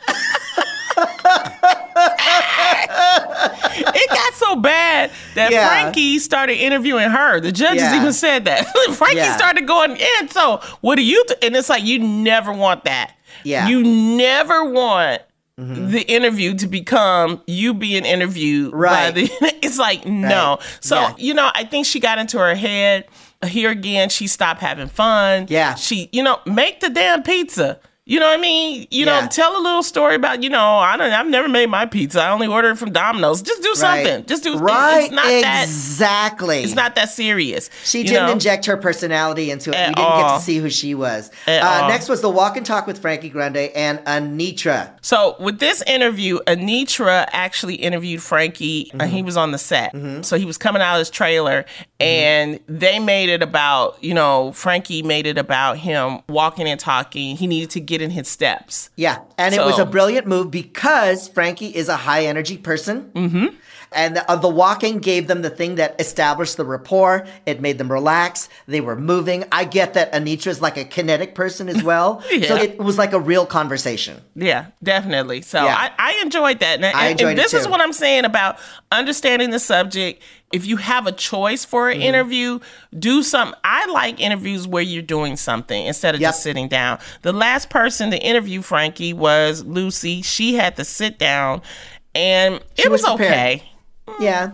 Speaker 4: It got so bad that Frankie started interviewing her. The judges even said that. Frankie started going in. So what do you and it's like, you never want that.
Speaker 3: Yeah.
Speaker 4: You never want the interview to become you being interviewed by the it's like no. So you know, I think she got into her head. Here again, she stopped having fun.
Speaker 3: Yeah.
Speaker 4: She, make the damn pizza. You know what I mean? Tell a little story about, I've never made my pizza. I only ordered it from Domino's. Just do something. Just do it's not
Speaker 3: exactly.
Speaker 4: It's not that serious.
Speaker 3: She didn't inject her personality into it. We didn't get to see who she was. Next was the walk and talk with Frankie Grande and Anitra.
Speaker 4: So with this interview, Anitra actually interviewed Frankie. He was on the set. So he was coming out of his trailer, and they made it about, Frankie made it about him walking and talking. He needed to get in his steps.
Speaker 3: Yeah, and it was a brilliant move because Frankie is a high energy person. And the walking gave them the thing that established the rapport. It made them relax. They were moving. I get that Anitra's like a kinetic person as well. So it was like a real conversation.
Speaker 4: Yeah, definitely. So I enjoyed that. And this is what I'm saying about understanding the subject. If you have a choice for an interview, do something. I like interviews where you're doing something instead of just sitting down. The last person to interview Frankie was Lucy. She had to sit down, and it was okay.
Speaker 3: Yeah.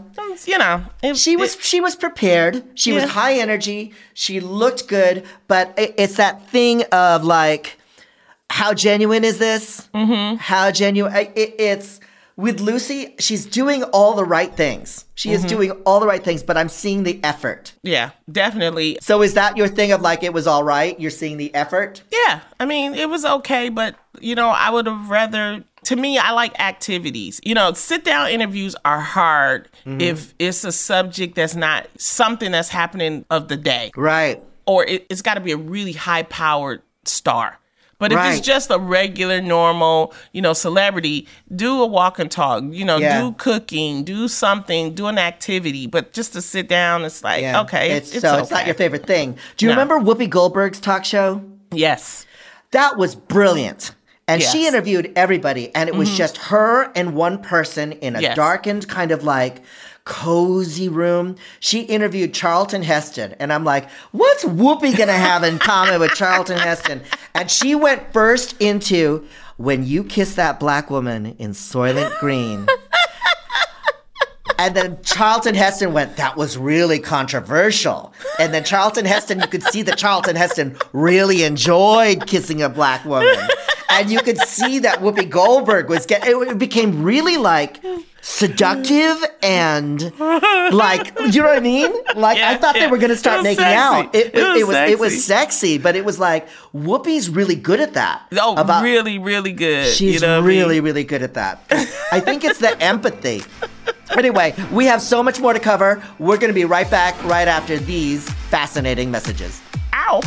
Speaker 3: She was prepared. She was high energy. She looked good, but it's that thing of like, how genuine is this? How genuine? It's with Lucy, she's doing all the right things. She is doing all the right things, but I'm seeing the effort.
Speaker 4: Yeah, definitely.
Speaker 3: So is that your thing of like, it was all right? You're seeing the effort?
Speaker 4: Yeah. I mean, it was okay, but, I would have rather... To me, I like activities. Sit-down interviews are hard if it's a subject that's not something that's happening of the day.
Speaker 3: Right.
Speaker 4: Or it's got to be a really high-powered star. But if
Speaker 3: Right.
Speaker 4: it's just a regular, normal, celebrity, do a walk and talk,
Speaker 3: Yeah.
Speaker 4: do cooking, do something, do an activity. But just to sit down, it's like,
Speaker 3: Yeah.
Speaker 4: okay, it's
Speaker 3: so
Speaker 4: okay.
Speaker 3: it's not your favorite thing. Do you
Speaker 4: No.
Speaker 3: remember Whoopi Goldberg's talk show?
Speaker 4: Yes.
Speaker 3: That was brilliant. And she
Speaker 4: Yes.
Speaker 3: interviewed everybody, and it was just her and one person in a
Speaker 4: Yes.
Speaker 3: darkened kind of like cozy room. She interviewed Charlton Heston, and I'm like, what's Whoopi gonna have in common with Charlton Heston? And she went first into When You Kiss That Black Woman in Soylent Green. And then Charlton Heston went, that was really controversial. And then Charlton Heston, you could see that Charlton Heston really enjoyed kissing a black woman. And you could see that Whoopi Goldberg was it became really like seductive and like, you know what I mean? Like I thought they were going to
Speaker 4: It
Speaker 3: start
Speaker 4: was
Speaker 3: making
Speaker 4: sexy.
Speaker 3: out. It was
Speaker 4: sexy.
Speaker 3: sexy, but it was like Whoopi's really good at that.
Speaker 4: Oh, really, really good.
Speaker 3: She's
Speaker 4: you know what I mean?
Speaker 3: really, really good at that. I think it's the empathy. Anyway, we have so much more to cover. We're going to be right back right after these fascinating messages.
Speaker 4: Ow.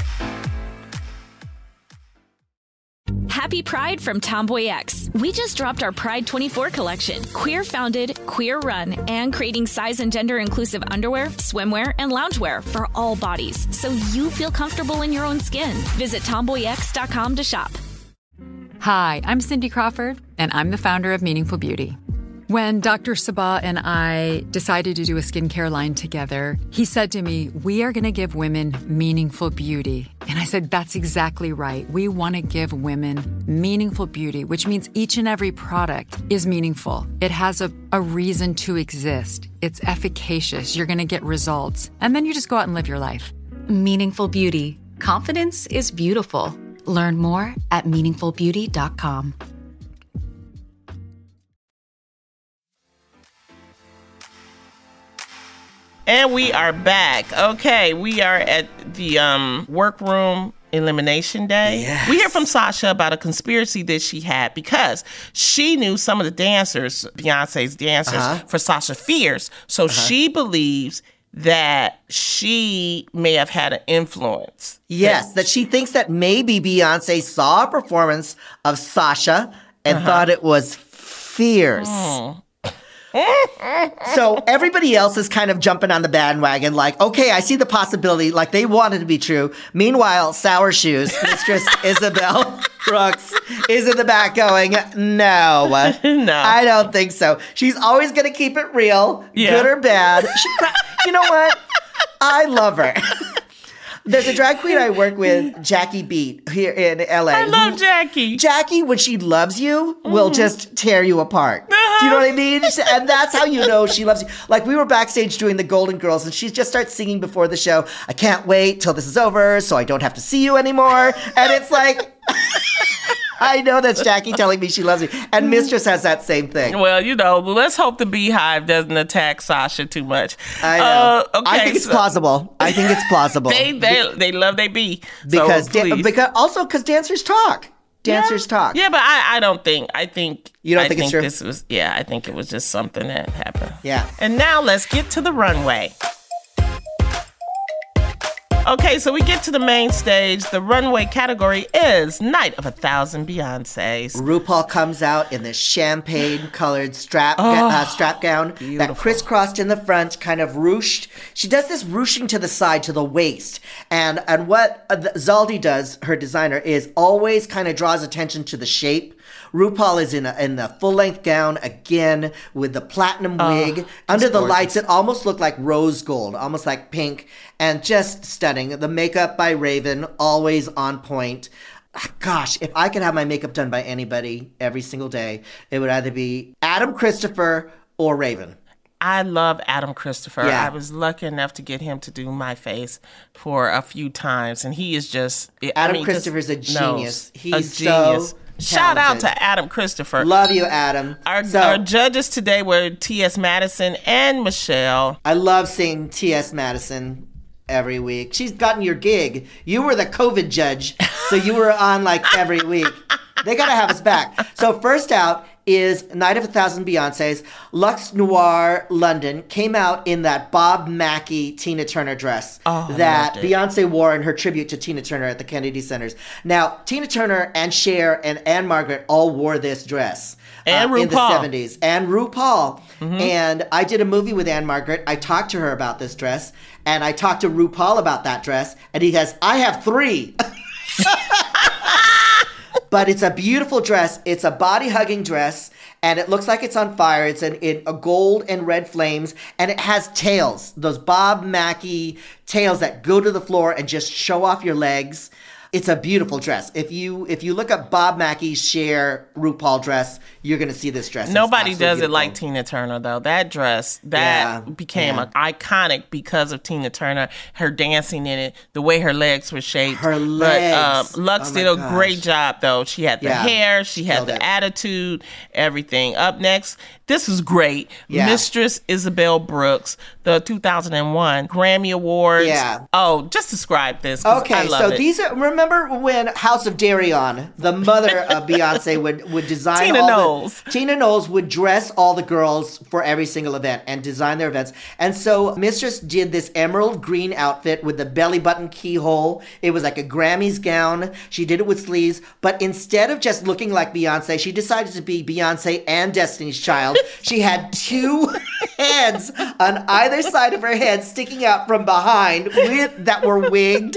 Speaker 1: Happy Pride from Tomboy X. We just dropped our Pride 24 collection. Queer founded, queer run, and creating size and gender inclusive underwear, swimwear, and loungewear for all bodies so you feel comfortable in your own skin. Visit tomboyx.com to shop.
Speaker 5: Hi, I'm Cindy Crawford, and I'm the founder of Meaningful Beauty. When Dr. Sabah and I decided to do a skincare line together, he said to me, we are going to give women meaningful beauty. And I said, that's exactly right. We want to give women meaningful beauty, which means each and every product is meaningful. It has a reason to exist. It's efficacious. You're going to get results. And then you just go out and live your life.
Speaker 6: Meaningful Beauty. Confidence is beautiful. Learn more at meaningfulbeauty.com.
Speaker 4: And we are back. Okay, we are at the workroom elimination day.
Speaker 3: Yes.
Speaker 4: We hear from Sasha about a conspiracy that she had because she knew some of the dancers, Beyonce's dancers, for Sasha Fierce. So she believes that she may have had an influence.
Speaker 3: Yes, that she thinks that maybe Beyonce saw a performance of Sasha and thought it was fierce. So everybody else is kind of jumping on the bandwagon like, okay, I see the possibility, like they want it to be true. Meanwhile, Sour Shoes, Mistress Isabel Brooks is in the back going, no, I don't think so. She's always going to keep it real, good or bad. You know what? I love her. There's a drag queen I work with, Jackie Beat, here in LA.
Speaker 4: I love Jackie.
Speaker 3: Jackie, when she loves you, will just tear you apart. Do you know what I mean? And that's how you know she loves you. Like, we were backstage doing the Golden Girls, and she just starts singing before the show, I can't wait till this is over so I don't have to see you anymore. And it's like, I know that's Jackie telling me she loves me. And Mistress has that same thing.
Speaker 4: Well, let's hope the Beehive doesn't attack Sasha too much.
Speaker 3: I know.
Speaker 4: Okay,
Speaker 3: I think it's plausible. I think it's plausible.
Speaker 4: They love they bee.
Speaker 3: Because
Speaker 4: please.
Speaker 3: because dancers talk. Dancers talk.
Speaker 4: Yeah, but I don't think. I think
Speaker 3: You don't think it's true?
Speaker 4: This was. Yeah, I think it was just something that happened.
Speaker 3: Yeah.
Speaker 4: And now let's get to the runway. Okay, so we get to the main stage. The runway category is Night of 1,000 Beyoncés.
Speaker 3: RuPaul comes out in this champagne-colored strap gown that crisscrossed in the front, kind of ruched. She does this ruching to the side, to the waist. And what Zaldi does, her designer, is always kind of draws attention to the shape. RuPaul is in the full-length gown again with the platinum wig. Under the lights, it almost looked like rose gold, almost like pink, and just stunning. The makeup by Raven, always on point. Gosh, if I could have my makeup done by anybody every single day, it would either be Adam Christopher or Raven.
Speaker 4: I love Adam Christopher.
Speaker 3: Yeah.
Speaker 4: I was lucky enough to get him to do my face for a few times, and he is just...
Speaker 3: Adam Christopher's a genius. He's so talented.
Speaker 4: Shout out to Adam Christopher.
Speaker 3: Love you, Adam.
Speaker 4: Our judges today were T.S. Madison and Michelle.
Speaker 3: I love seeing T.S. Madison every week. She's gotten your gig. You were the COVID judge, so you were on like every week. They got to have us back. So first out is Night of a Thousand Beyoncés. Luxe Noir London came out in that Bob Mackie Tina Turner dress that Beyonce wore in her tribute to Tina Turner at the Kennedy Centers. Now, Tina Turner and Cher and Anne Margaret all wore this dress.
Speaker 4: And RuPaul.
Speaker 3: In the 70s. And RuPaul. And I did a movie with Anne Margaret. I talked to her about this dress. And I talked to RuPaul about that dress. And he goes, I have 3. But it's a beautiful dress. It's a body-hugging dress. And it looks like it's on fire. It's in a gold and red flames. And it has tails. Those Bob Mackie tails that go to the floor and just show off your legs. It's a beautiful dress. If you look up Bob Mackie's Cher RuPaul dress, you're going to see this dress.
Speaker 4: Nobody does it like Tina Turner, though. That dress, became iconic because of Tina Turner, her dancing in it, the way her legs were shaped.
Speaker 3: Her legs.
Speaker 4: But Luxe did a great job, though. She had the hair, she had the attitude, everything. Up next, this is great.
Speaker 3: Yeah.
Speaker 4: Mistress Isabel Brooks, the 2001 Grammy Awards.
Speaker 3: Yeah.
Speaker 4: Oh, just describe this. Okay, I love it.
Speaker 3: These are, remember when House of Darion, the mother of Beyonce, would design Tina Knowles would dress all the girls for every single event and design their events. And so Mistress did this emerald green outfit with the belly button keyhole. It was like a Grammys gown. She did it with sleeves. But instead of just looking like Beyonce, she decided to be Beyonce and Destiny's Child. She had 2 heads on either side of her head sticking out from behind that were wigged.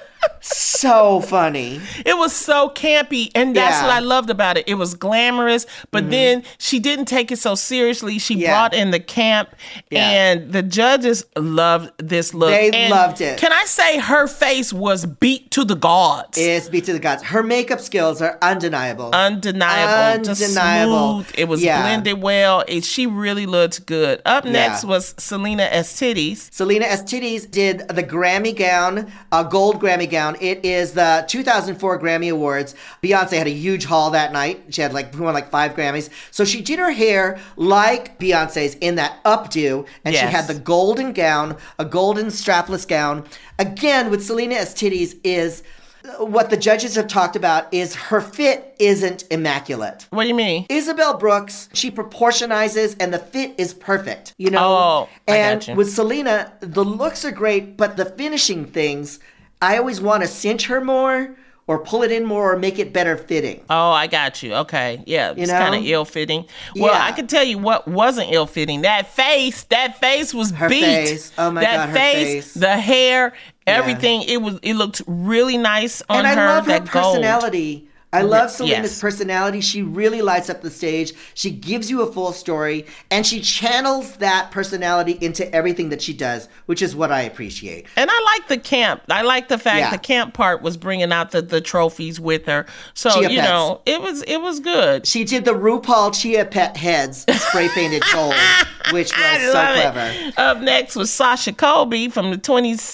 Speaker 3: So funny.
Speaker 4: It was so campy, and that's what I loved about it. It was glamorous, but then she didn't take it so seriously. She brought in the camp, and the judges loved this look.
Speaker 3: They loved it.
Speaker 4: Can I say her face was beat to the gods?
Speaker 3: It's beat to the gods. Her makeup skills are undeniable.
Speaker 4: Undeniable. Just smooth. It was blended well. She really looked good. Up next was Selena Estidis.
Speaker 3: Selena Estidis did the Grammy gown, a gold Grammy gown. It is the 2004 Grammy Awards. Beyonce had a huge haul that night. She had won 5 Grammys. So she did her hair like Beyonce's in that updo, and she had the golden gown, a golden strapless gown. Again, with Selena Estidis is what the judges have talked about is her fit isn't immaculate.
Speaker 4: What do you mean?
Speaker 3: Isabel Brooks, she proportionizes and the fit is perfect, you know?
Speaker 4: Oh,
Speaker 3: and
Speaker 4: I got you.
Speaker 3: with Selena, the looks are great, but the finishing things, I always want to cinch her more or pull it in more or make it better fitting.
Speaker 4: Oh, I got you. Okay. Yeah, it's kind of ill-fitting. Well, I can tell you what wasn't ill-fitting. That face was
Speaker 3: her
Speaker 4: beat.
Speaker 3: Face. Oh my God, her face.
Speaker 4: The hair, everything. It looked really nice on her.
Speaker 3: And I love her
Speaker 4: gold.
Speaker 3: personality. I love Selena's personality. She really lights up the stage. She gives you a full story, and she channels that personality into everything that she does, which is what I appreciate.
Speaker 4: And I like the camp. I like the fact the camp part was bringing out the trophies with her. So, it was good.
Speaker 3: She did the RuPaul Chia Pet heads spray painted gold, which was so clever.
Speaker 4: Up next was Sasha Colby from the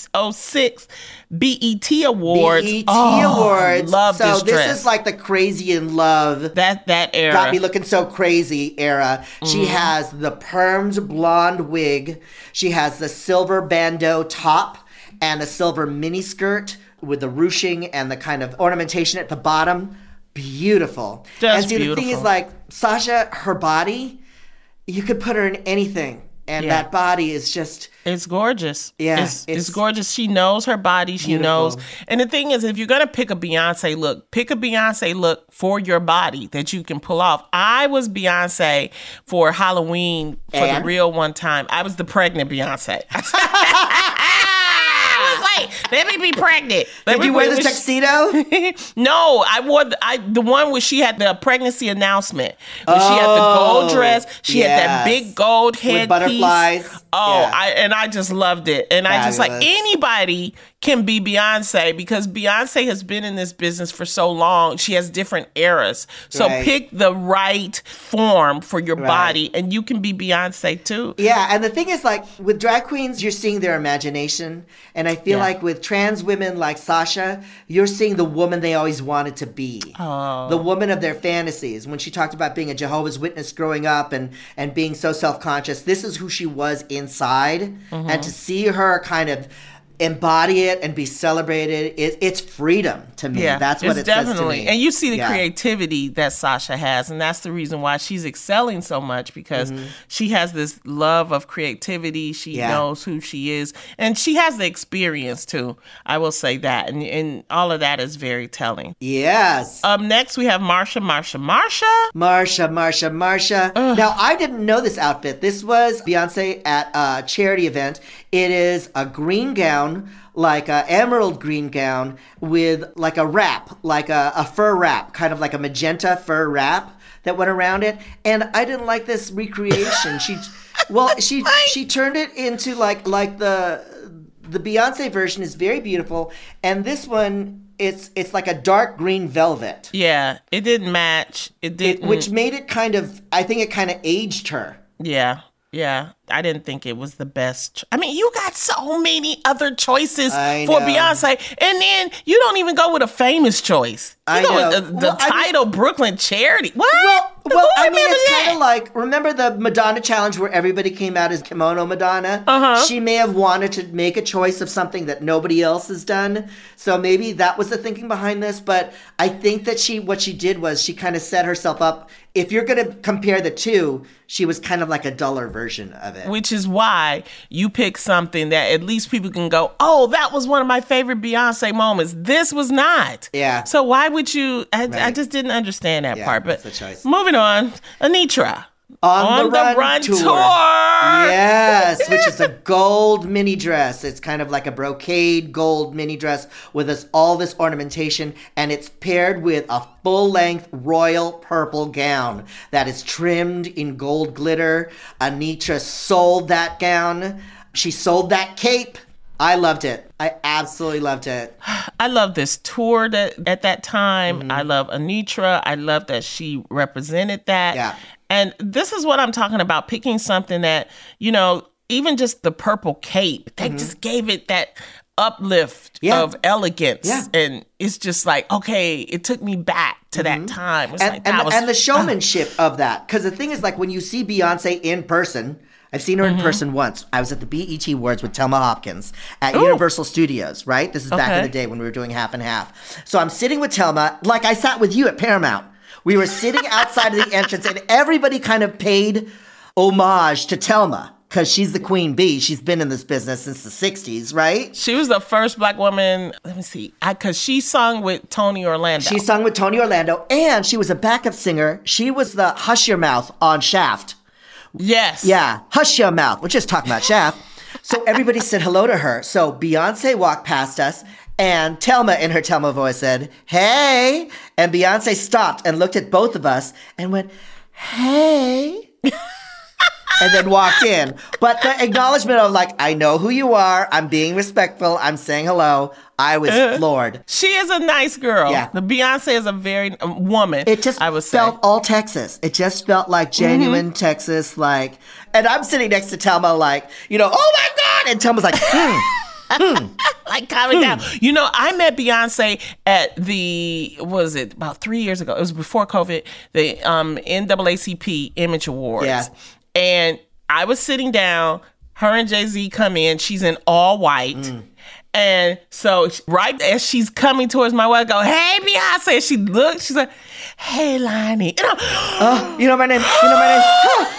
Speaker 4: 2006 BET Awards.
Speaker 3: BET Awards.
Speaker 4: Love
Speaker 3: so
Speaker 4: this dress.
Speaker 3: This is like the Crazy in Love.
Speaker 4: That era.
Speaker 3: Got me looking so crazy era. She has the permed blonde wig. She has the silver bandeau top and a silver miniskirt with the ruching and the kind of ornamentation at the bottom. Beautiful.
Speaker 4: Just
Speaker 3: beautiful. The thing is, Sasha, her body, you could put her in anything. And that body is just...
Speaker 4: It's gorgeous.
Speaker 3: Yeah.
Speaker 4: It's gorgeous. She knows her body. She knows. And the thing is, if you're going to pick a Beyonce look for your body that you can pull off. I was Beyonce for Halloween for the real one time. I was the pregnant Beyonce. Let me be pregnant.
Speaker 3: Did you wear the tuxedo?
Speaker 4: No, I wore the one where she had the pregnancy announcement. She had the gold dress. She had that big gold headpiece.
Speaker 3: With butterflies.
Speaker 4: I just loved it. And
Speaker 3: Fabulous.
Speaker 4: I just anybody can be Beyonce because Beyonce has been in this business for so long. She has different eras. So pick the right form for your body and you can be Beyonce too.
Speaker 3: Yeah, and the thing is with drag queens, you're seeing their imagination. And I feel like with trans women like Sasha, you're seeing the woman they always wanted to be. Oh. The woman of their fantasies. When she talked about being a Jehovah's Witness growing up and being so self-conscious, this is who she was inside. And to see her kind of embody it and be celebrated. It's freedom to me. That's what it
Speaker 4: definitely
Speaker 3: says to me.
Speaker 4: And you see the creativity that Sasha has, and that's the reason why she's excelling so much, because she has this love of creativity. She knows who she is, and she has the experience too. I will say that, and all of that is very telling.
Speaker 3: Yes.
Speaker 4: Up next, we have Marsha.
Speaker 3: Now, I didn't know this outfit. This was Beyonce at a charity event. It is a green gown, like an emerald green gown with like a wrap, like a fur wrap, kind of like a magenta fur wrap that went around it. And I didn't like this recreation. She turned it into like the Beyonce version is very beautiful, and this one it's like a dark green velvet.
Speaker 4: Yeah, it didn't match. It didn't,
Speaker 3: which made it I think it kind of aged her.
Speaker 4: Yeah. Yeah, I didn't think it was the best. I mean, you got so many other choices for Beyonce, and then you don't even go with a famous choice. You go with the title Brooklyn Charity. What?
Speaker 3: Well, I mean, it's kind of like, remember the Madonna challenge where everybody came out as kimono Madonna? Uh-huh. She may have wanted to make a choice of something that nobody else has done. So maybe that was the thinking behind this. But I think that what she did was she kind of set herself up. If you're going to compare the two, she was kind of like a duller version of it.
Speaker 4: Which is why you pick something that at least people can go, oh, that was one of my favorite Beyonce moments. This was not.
Speaker 3: Yeah.
Speaker 4: So why would you? I just didn't understand that part. But
Speaker 3: that's the choice.
Speaker 4: Moving on, Anitra.
Speaker 3: On the Run tour. Yes, which is a gold mini dress. It's kind of like a brocade gold mini dress with all this ornamentation, and it's paired with a full-length royal purple gown that is trimmed in gold glitter. Anitra sold that gown. She sold that cape. I loved it. I absolutely loved it.
Speaker 4: I love this tour at that time. Mm-hmm. I love Anitra. I love that she represented that.
Speaker 3: Yeah.
Speaker 4: And this is what I'm talking about, picking something that, even just the purple cape, that just gave it that uplift of elegance. Yeah. And it's just like, okay, it took me back to that time. It's
Speaker 3: and the showmanship of that. Because the thing is, like, when you see Beyonce in person, I've seen her in person once. I was at the BET Awards with Thelma Hopkins at Universal Studios, right? This is back in the day when we were doing half and half. So I'm sitting with Thelma, like I sat with you at Paramount. We were sitting outside of the entrance, and everybody kind of paid homage to Thelma because she's the queen bee. She's been in this business since the 60s, right?
Speaker 4: She was the first Black woman, let me see, because she sung with Tony Orlando.
Speaker 3: She sung with Tony Orlando, and she was a backup singer. She was the Hush Your Mouth on Shaft.
Speaker 4: Yes.
Speaker 3: Yeah, Hush Your Mouth. We're just talking about Shaft. So everybody said hello to her. So Beyonce walked past us, and Thelma, in her Thelma voice, said, hey. And Beyonce stopped and looked at both of us and went, hey. And then walked in. But the acknowledgement of, like, I know who you are. I'm being respectful. I'm saying hello. I was floored.
Speaker 4: She is a nice girl.
Speaker 3: Yeah.
Speaker 4: The Beyonce is a very woman.
Speaker 3: It just felt all Texas. It just felt like genuine Texas. Like, and I'm sitting next to Thelma, like, oh my God. And Thelma's like,
Speaker 4: like, calm it down. I met Beyonce at about 3 years ago? It was before COVID, the NAACP Image Awards.
Speaker 3: Yeah.
Speaker 4: And I was sitting down, her and Jay-Z come in, she's in all white. And so right as she's coming towards my way, I go, hey, Beyonce. She looks, she's like, hey, Lonnie.
Speaker 3: You know my name. You know my name. You know my name.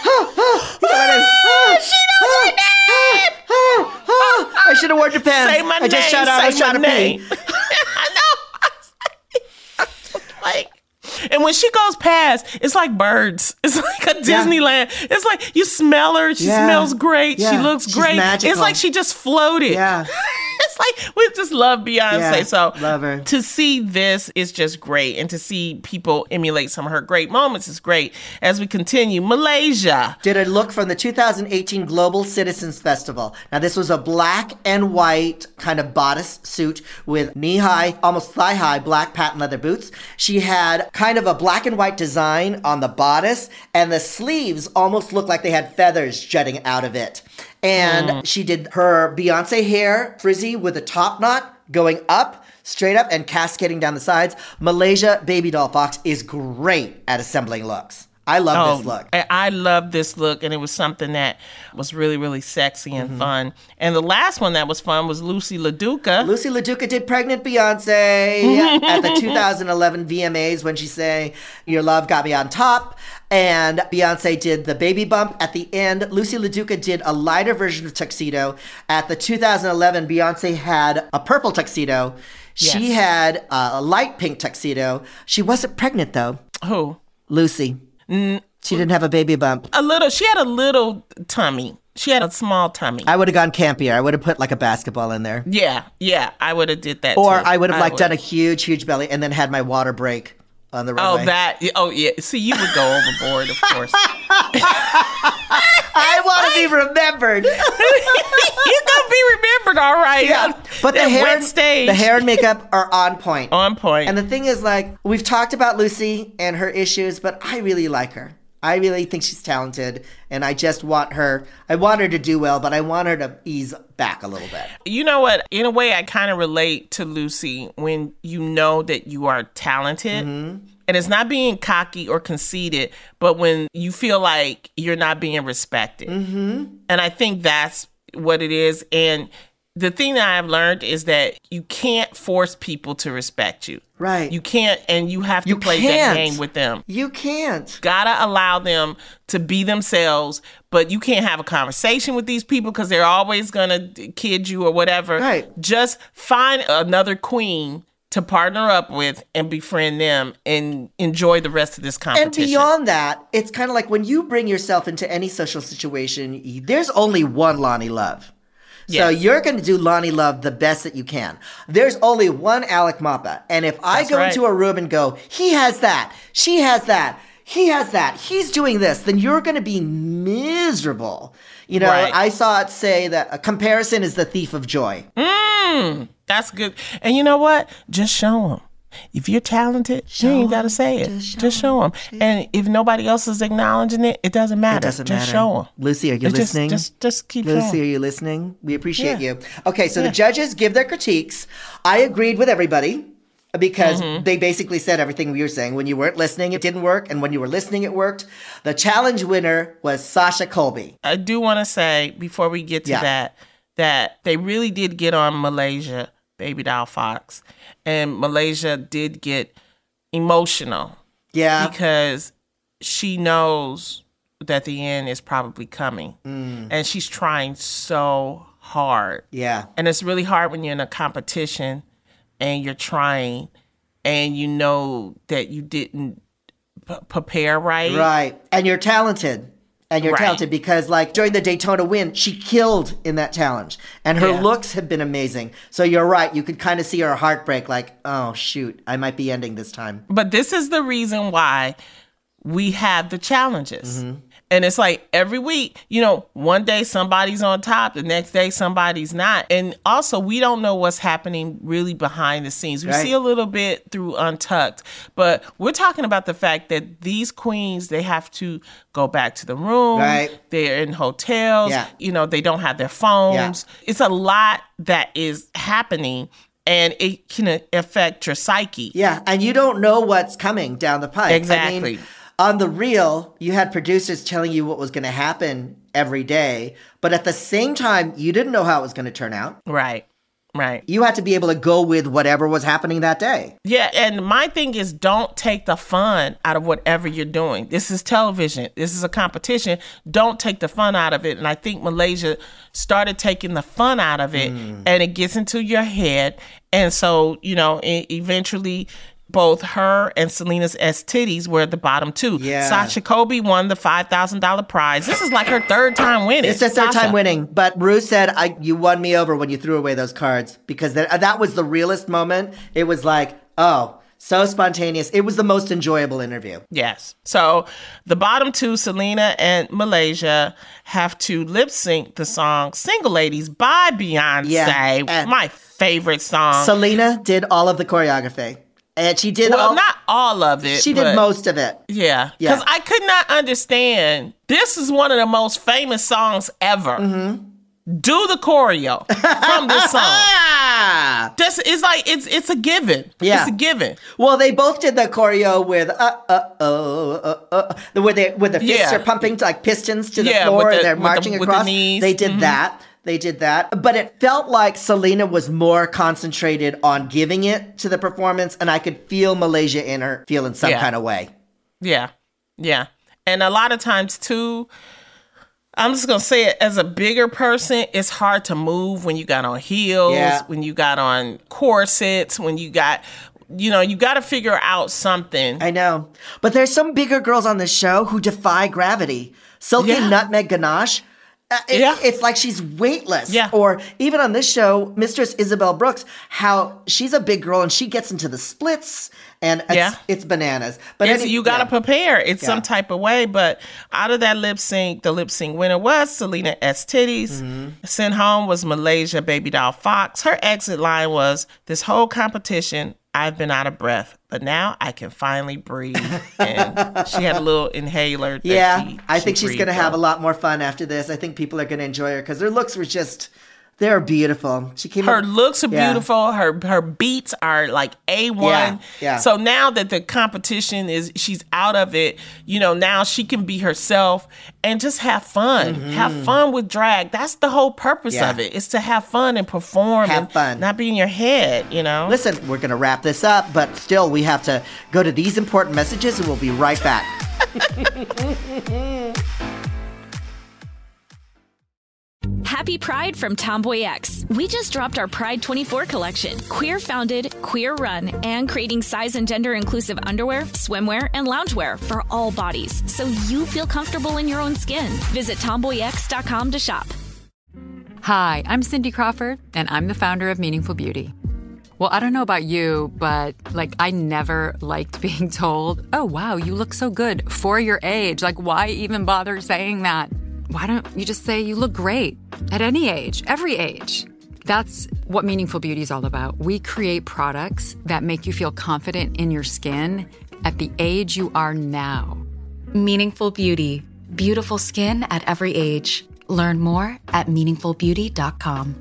Speaker 4: She knows my name.
Speaker 3: I should have worn your pants.
Speaker 4: Say my name.
Speaker 3: I just shot out. I shot a pee.
Speaker 4: I know. Like, and when she goes past, it's like birds. It's like a Disneyland. It's like you smell her. She smells great. She looks great.
Speaker 3: Magical.
Speaker 4: It's like she just floated.
Speaker 3: Yeah.
Speaker 4: It's like we just love Beyonce.
Speaker 3: Yeah,
Speaker 4: so
Speaker 3: love her.
Speaker 4: To see this is just great. And to see people emulate some of her great moments is great. As we continue, Malaysia
Speaker 3: did a look from the 2018 Global Citizens Festival. Now, this was a black and white kind of bodice suit with knee-high, almost thigh-high black patent leather boots. She had kind of a black and white design on the bodice, and the sleeves almost looked like they had feathers jutting out of it. And she did her Beyonce hair frizzy with a top knot going up, straight up, and cascading down the sides. Malaysia Baby Doll Fox is great at assembling looks. I love this look.
Speaker 4: I love this look, and it was something that was really, really sexy and fun. And the last one that was fun was Lucy LaDuca.
Speaker 3: Lucy LaDuca did Pregnant Beyonce at the 2011 VMAs when she sang Your Love Got Me on Top. And Beyonce did the Baby Bump at the end. Lucy LaDuca did a lighter version of Tuxedo. At the 2011, Beyonce had a purple tuxedo. She had a light pink tuxedo. She wasn't pregnant, though.
Speaker 4: Who?
Speaker 3: Lucy. She didn't have a baby bump.
Speaker 4: She had a little tummy. She had a small tummy.
Speaker 3: I would have gone campier. I would have put like a basketball in there.
Speaker 4: Yeah, I would have did that
Speaker 3: Or
Speaker 4: too.
Speaker 3: I would have done a huge belly and then had my water break on the runway.
Speaker 4: Yeah. See, you would go overboard, of course.
Speaker 3: I want to be remembered.
Speaker 4: You're gonna be remembered, all right.
Speaker 3: Yeah, but the hair and makeup are on point.
Speaker 4: On point.
Speaker 3: And the thing is, like, we've talked about Lucy and her issues, but I really like her. I really think she's talented, and I just want her. I want her to do well, but I want her to ease back a little bit.
Speaker 4: You know what? In a way, I kind of relate to Lucy when you know that you are talented. Mm-hmm. And it's not being cocky or conceited, but when you feel like you're not being respected. Mm-hmm. And I think that's what it is. And the thing that I've learned is that you can't force people to respect you.
Speaker 3: Right.
Speaker 4: You can't, and you have to play that game with them.
Speaker 3: You can't.
Speaker 4: Gotta allow them to be themselves, but you can't have a conversation with these people because they're always gonna kid you or whatever.
Speaker 3: Right.
Speaker 4: Just find another queen to partner up with and befriend them and enjoy the rest of this competition.
Speaker 3: And beyond that, it's kind of like when you bring yourself into any social situation, there's only one Loni Love. So you're going to do Loni Love the best that you can. There's only one Alec Mapa. And if I go into a room and go, he has that, she has that, he has that, he's doing this, then you're going to be miserable. You know, I saw it say that a comparison is the thief of joy.
Speaker 4: That's good. And you know what? Just show them. If you're talented, you ain't got to say it. Just show them. And if nobody else is acknowledging it, it doesn't matter. Just show them.
Speaker 3: Lucy, are you listening?
Speaker 4: Just keep
Speaker 3: Lucy,
Speaker 4: showing.
Speaker 3: are you listening? We appreciate you. Okay, so the judges give their critiques. I agreed with everybody because they basically said everything we were saying. When you weren't listening, it didn't work. And when you were listening, it worked. The challenge winner was Sasha Colby.
Speaker 4: I do want to say, before we get to that they really did get on Malaysia, Baby Doll Fox. And Malaysia did get emotional. Yeah. Because she knows that the end is probably coming. And she's trying so hard. Yeah. And it's really hard when you're in a competition and you're trying and you know that you didn't prepare right.
Speaker 3: Right. And you're talented. And you're talented because, like, during the Daytona win, she killed in that challenge. And her looks have been amazing. So you're right. You could kind of see her heartbreak, like, oh, shoot, I might be ending this time.
Speaker 4: But this is the reason why we have the challenges. And it's like every week, you know, one day somebody's on top, the next day somebody's not. And also, we don't know what's happening really behind the scenes. We see a little bit through Untucked, but we're talking about the fact that these queens, they have to go back to the room. They're in hotels. You know, they don't have their phones. It's a lot that is happening. And it can affect your psyche.
Speaker 3: Yeah, and you don't know what's coming down the pipe.
Speaker 4: Exactly.
Speaker 3: I mean, on The Real, you had producers telling you what was going to happen every day. But at the same time, you didn't know how it was going to turn out.
Speaker 4: Right.
Speaker 3: You had to be able to go with whatever was happening that day.
Speaker 4: Yeah, and my thing is don't take the fun out of whatever you're doing. This is television. This is a competition. Don't take the fun out of it. And I think Malaysia started taking the fun out of it, and it gets into your head. And so, you know, eventually both her and Selena's S-Titties were at the bottom two. Yeah. Sasha Colby won the $5,000 prize. This is like her third time winning.
Speaker 3: It's her third time winning. But Rue said, you won me over when you threw away those cards. Because that was the realest moment. It was like, oh, so spontaneous. It was the most enjoyable interview.
Speaker 4: Yes. So the bottom two, Selena and Malaysia, have to lip sync the song Single Ladies by Beyonce. Yeah. My favorite song.
Speaker 3: Selena did all of the choreography. And she did
Speaker 4: not all of it.
Speaker 3: She did most of it.
Speaker 4: Yeah. Because I could not understand. This is one of the most famous songs ever. Do the choreo from this song.
Speaker 3: Yeah.
Speaker 4: Just it's a given.
Speaker 3: Yeah.
Speaker 4: It's a given.
Speaker 3: Well, they both did the choreo with where the fists are pumping to, like pistons to the floor and they're marching across.
Speaker 4: With the knees.
Speaker 3: They did that. They did that. But it felt like Selena was more concentrated on giving it to the performance, and I could feel Malaysia in her feeling some kind of way.
Speaker 4: Yeah. Yeah. And a lot of times, too, I'm just going to say it, as a bigger person, it's hard to move when you got on heels, when you got on corsets, when you got... you got to figure out something.
Speaker 3: I know. But there's some bigger girls on this show who defy gravity. Silky Nutmeg Ganache, it's like she's weightless.
Speaker 4: Yeah.
Speaker 3: Or even on this show, Mistress Isabel Brooks, how she's a big girl and she gets into the splits and it's bananas. But
Speaker 4: you got to prepare. It's some type of way. But out of that lip sync, the lip sync winner was Selena S. Titties. Sent home was Malaysia Baby Doll Fox. Her exit line was, "This whole competition, I've been out of breath, but now I can finally breathe." And she had a little inhaler.
Speaker 3: I think she's going to have a lot more fun after this. I think people are going to enjoy her because her looks were they're beautiful. Her
Speaker 4: looks are beautiful. Her beats are like A1.
Speaker 3: Yeah.
Speaker 4: So now that the competition she's out of it, now she can be herself and just have fun. Have fun with drag. That's the whole purpose of it. Is to have fun and perform.
Speaker 3: Have fun.
Speaker 4: Not be in your head,
Speaker 3: Listen, we're going to wrap this up, but still we have to go to these important messages and we'll be right back.
Speaker 1: Happy Pride from Tomboy X. We just dropped our Pride 24 collection. Queer founded, queer run, and creating size and gender inclusive underwear, swimwear, and loungewear for all bodies, so you feel comfortable in your own skin. Visit tomboyx.com to shop.
Speaker 5: Hi, I'm Cindy Crawford, and I'm the founder of Meaningful Beauty. Well, I don't know about you, but I never liked being told, "Oh, wow, you look so good for your age." Why even bother saying that? Why don't you just say you look great at any age, every age? That's what Meaningful Beauty is all about. We create products that make you feel confident in your skin at the age you are now.
Speaker 6: Meaningful Beauty. Beautiful skin at every age. Learn more at meaningfulbeauty.com.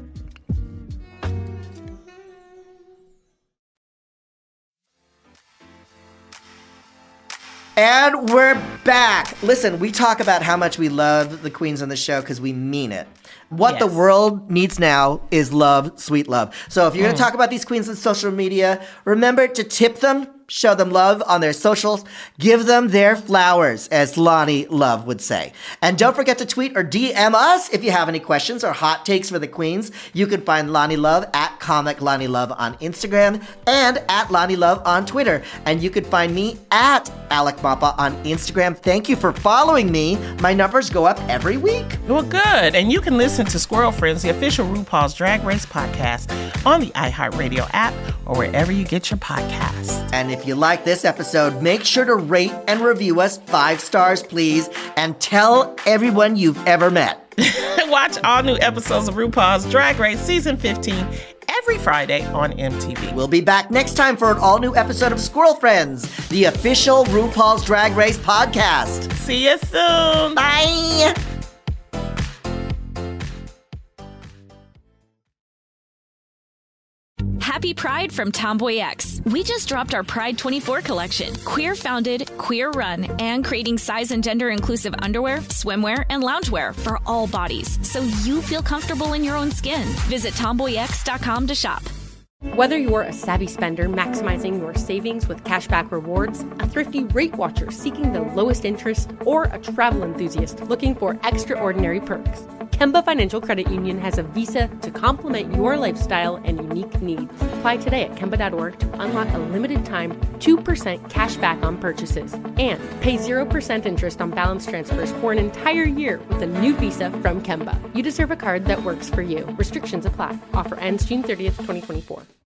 Speaker 3: And we're back. Listen, we talk about how much we love the queens on the show because we mean it. What the world needs now is love, sweet love. So if you're going to talk about these queens on social media, remember to tip them, show them love on their socials, give them their flowers, as Lani Love would say. And don't forget to tweet or DM us if you have any questions or hot takes for the queens. You can find Lani Love at Comic Lani Love on Instagram and at Lani Love on Twitter. And you can find me at Alec Mappa on Instagram. Thank you for following me. My numbers go up every week.
Speaker 4: Well, good. And you can listen to Squirrel Friends, the official RuPaul's Drag Race podcast, on the iHeartRadio app or wherever you get your podcasts.
Speaker 3: And if you like this episode, make sure to rate and review us 5 stars, please, and tell everyone you've ever met.
Speaker 4: Watch all new episodes of RuPaul's Drag Race Season 15 every Friday on MTV.
Speaker 3: We'll be back next time for an all-new episode of Squirrel Friends, the official RuPaul's Drag Race podcast.
Speaker 4: See you soon.
Speaker 3: Bye.
Speaker 1: Happy Pride from Tomboy X. We just dropped our Pride 24 collection. Queer founded, queer run, and creating size and gender inclusive underwear, swimwear, and loungewear for all bodies, so you feel comfortable in your own skin. Visit tomboyx.com to shop.
Speaker 7: Whether you're a savvy spender maximizing your savings with cashback rewards, a thrifty rate watcher seeking the lowest interest, or a travel enthusiast looking for extraordinary perks, Kemba Financial Credit Union has a visa to complement your lifestyle and unique needs. Apply today at Kemba.org to unlock a limited time 2% cash back on purchases and pay 0% interest on balance transfers for an entire year with a new visa from Kemba. You deserve a card that works for you. Restrictions apply. Offer ends June 30th, 2024.